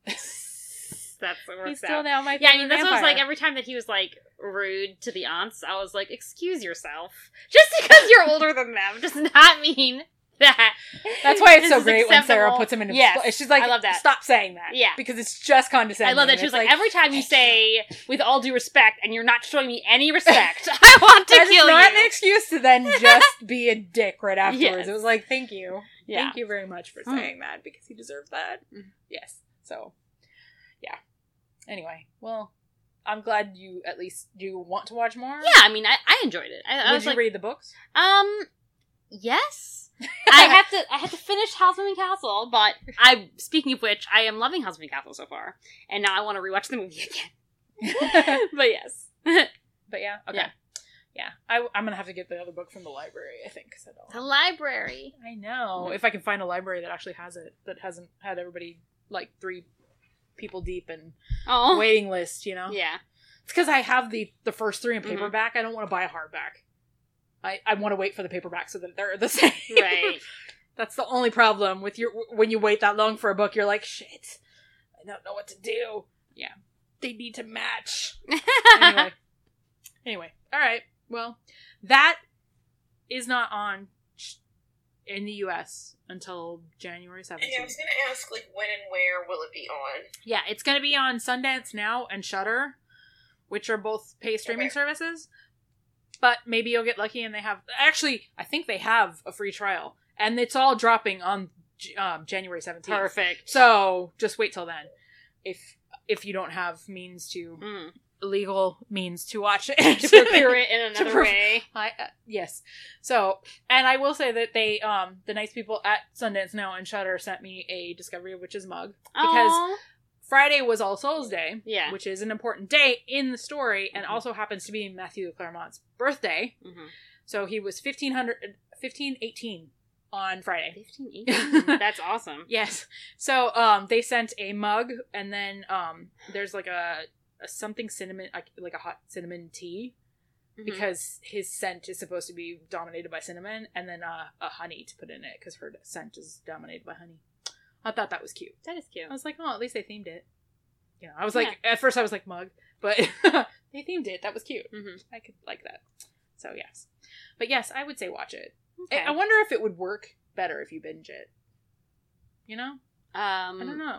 That's what works He's still out. now my Yeah, I favorite mean, that's what I was vampire. like, every time that he was, like, rude to the aunts, I was like, excuse yourself. Just because you're older than them does not mean that. That's why it's this so is great when Sarah acceptable. puts him into... Yes, She's like, I love that. stop saying that. Yeah. Because it's just condescending. I love that. and She was it's like, every time you thank say, with all due respect, and you're not showing me any respect, I want to That is kill not you. an excuse to then just be a dick right afterwards. Yes. It was like, thank you. Yeah. Thank you very much for Mm. saying that, because he deserved that. Mm. Yes. So, yeah. Anyway, well, I'm glad you at least you want to watch more. Yeah, I mean, I, I enjoyed it. I, I Would was you like, read the books? um, yes. I have to. I have to finish House of Castle, but I. Speaking of which, I am loving House of Castle so far, and now I want to rewatch the movie again. But yes, But yeah, okay. Yeah. Yeah. I, I'm gonna have to get the other book from the library, I think. 'Cause I don't- the library. I know. If I can find a library that actually has it, that hasn't had everybody, like, three people deep and Oh, waiting list, you know? yeah. It's because I have the, the first three in Mhm. paperback. I don't want to buy a hardback. I, I want to wait for the paperback so that they're the same. Right. That's the only problem with your when you wait that long for a book. You're like, shit, I don't know what to do. Yeah, they need to match. Anyway, anyway, all right. Well, that is not on sh- in the U S until January seventeenth. Yeah, I was gonna ask, like, when and where will it be on? Yeah, it's going to be on Sundance Now and Shudder, which are both pay streaming Okay. services. But maybe you'll get lucky and they have... Actually, I think they have a free trial. And it's all dropping on um, January seventeenth. Perfect. So, just wait till then. If if you don't have means to, Mm. legal means to watch it. To procure it in another pro- way. I, uh, yes. So, and I will say that they, um, the nice people at Sundance Now and Shudder sent me a Discovery of Witches mug. Because Aww. Friday was All Souls Day. Yeah. Which is an important day in the story, and Mm-hmm. also happens to be Matthew Claremont's birthday. Mm-hmm. So he was fifteen hundred, fifteen eighteen on Friday. fifteen eighteen That's awesome. Yes. So, um, they sent a mug, and then, um, there's like a, a something cinnamon, like, like a hot cinnamon tea, Mhm. because his scent is supposed to be dominated by cinnamon, and then, uh, a honey to put in it, because her scent is dominated by honey. I thought that was cute. That is cute. I was like, oh, at least they themed it. You know, I was like, at first I was like, mug, but they themed it. That was cute. Mm-hmm. I could like that. So, yes. But yes, I would say watch it. Okay. I I wonder if it would work better if you binge it. You know? Um, I don't know.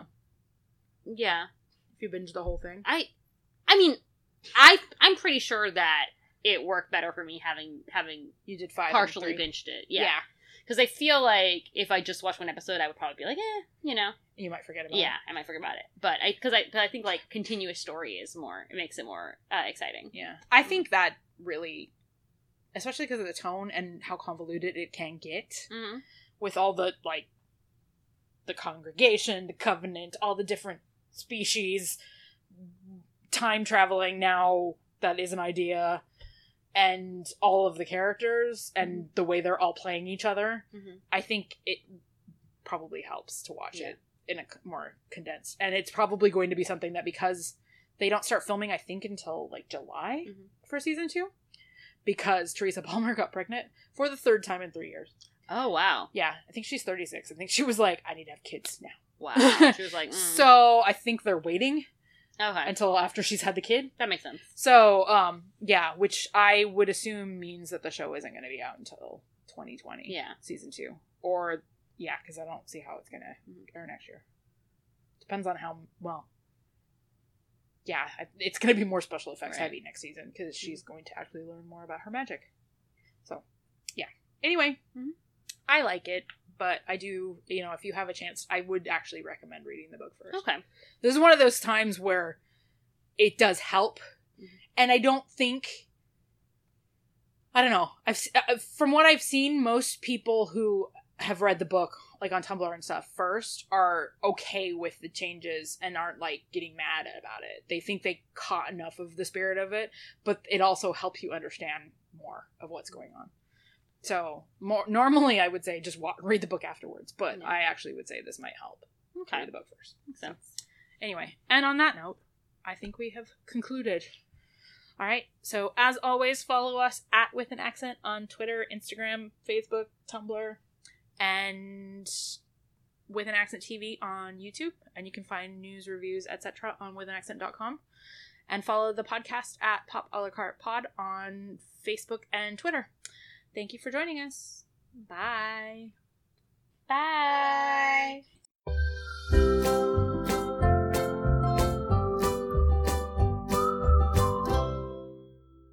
Yeah. If you binge the whole thing. I, I mean, I, I'm pretty sure that it worked better for me having, having You did five. partially and three. binged it. Yeah. Because I feel like if I just watched one episode, I would probably be like, eh, you know. You might forget about Yeah, it. I might forget about it. But I, because I, but I think like continuous story is more, it makes it more uh, exciting. Yeah. I think that really, especially because of the tone and how convoluted it can get, Mm-hmm. with all the, like, the congregation, the covenant, all the different species, time traveling now that is an idea, and all of the characters and the way they're all playing each other. Mm-hmm. I think it probably helps to watch Yeah. it in a c- more condensed. And it's probably going to be something that, because they don't start filming, I think, until, like, July Mhm. for season two, because Teresa Palmer got pregnant for the third time in three years. Oh, wow. Yeah, I think she's thirty-six. I think she was like, I need to have kids now. Wow. She was like, mm. So I think they're waiting okay. until after she's had the kid. That makes sense. So, um, yeah, which I would assume means that the show isn't going to be out until twenty twenty. Yeah. Season two. Or, yeah, because I don't see how it's going to air next year. Depends on how, well, yeah, I- it's going to be more special effects Right. heavy next season, because she's going to actually learn more about her magic. So, yeah. Anyway, Mhm. I like it, but I do, you know, if you have a chance, I would actually recommend reading the book first. Okay. This is one of those times where it does help, Mhm. and I don't think, I don't know, I've s- uh, from what I've seen, most people who have read the book, like on Tumblr and stuff, first are okay with the changes and aren't like getting mad about it. They think they caught enough of the spirit of it, but it also helps you understand more of what's going on. So, more normally I would say just wa- read the book afterwards, but Yeah. I actually would say this might help. Okay. Read the book first. Makes sense. Anyway, and on that note, I think we have concluded. All right, so as always, follow us at With an Accent on Twitter, Instagram, Facebook, Tumblr, and With an Accent T V on YouTube. And you can find news, reviews, et cetera on with an accent dot com. And follow the podcast at Pop a la Carte Pod on Facebook and Twitter. Thank you for joining us. Bye. Bye.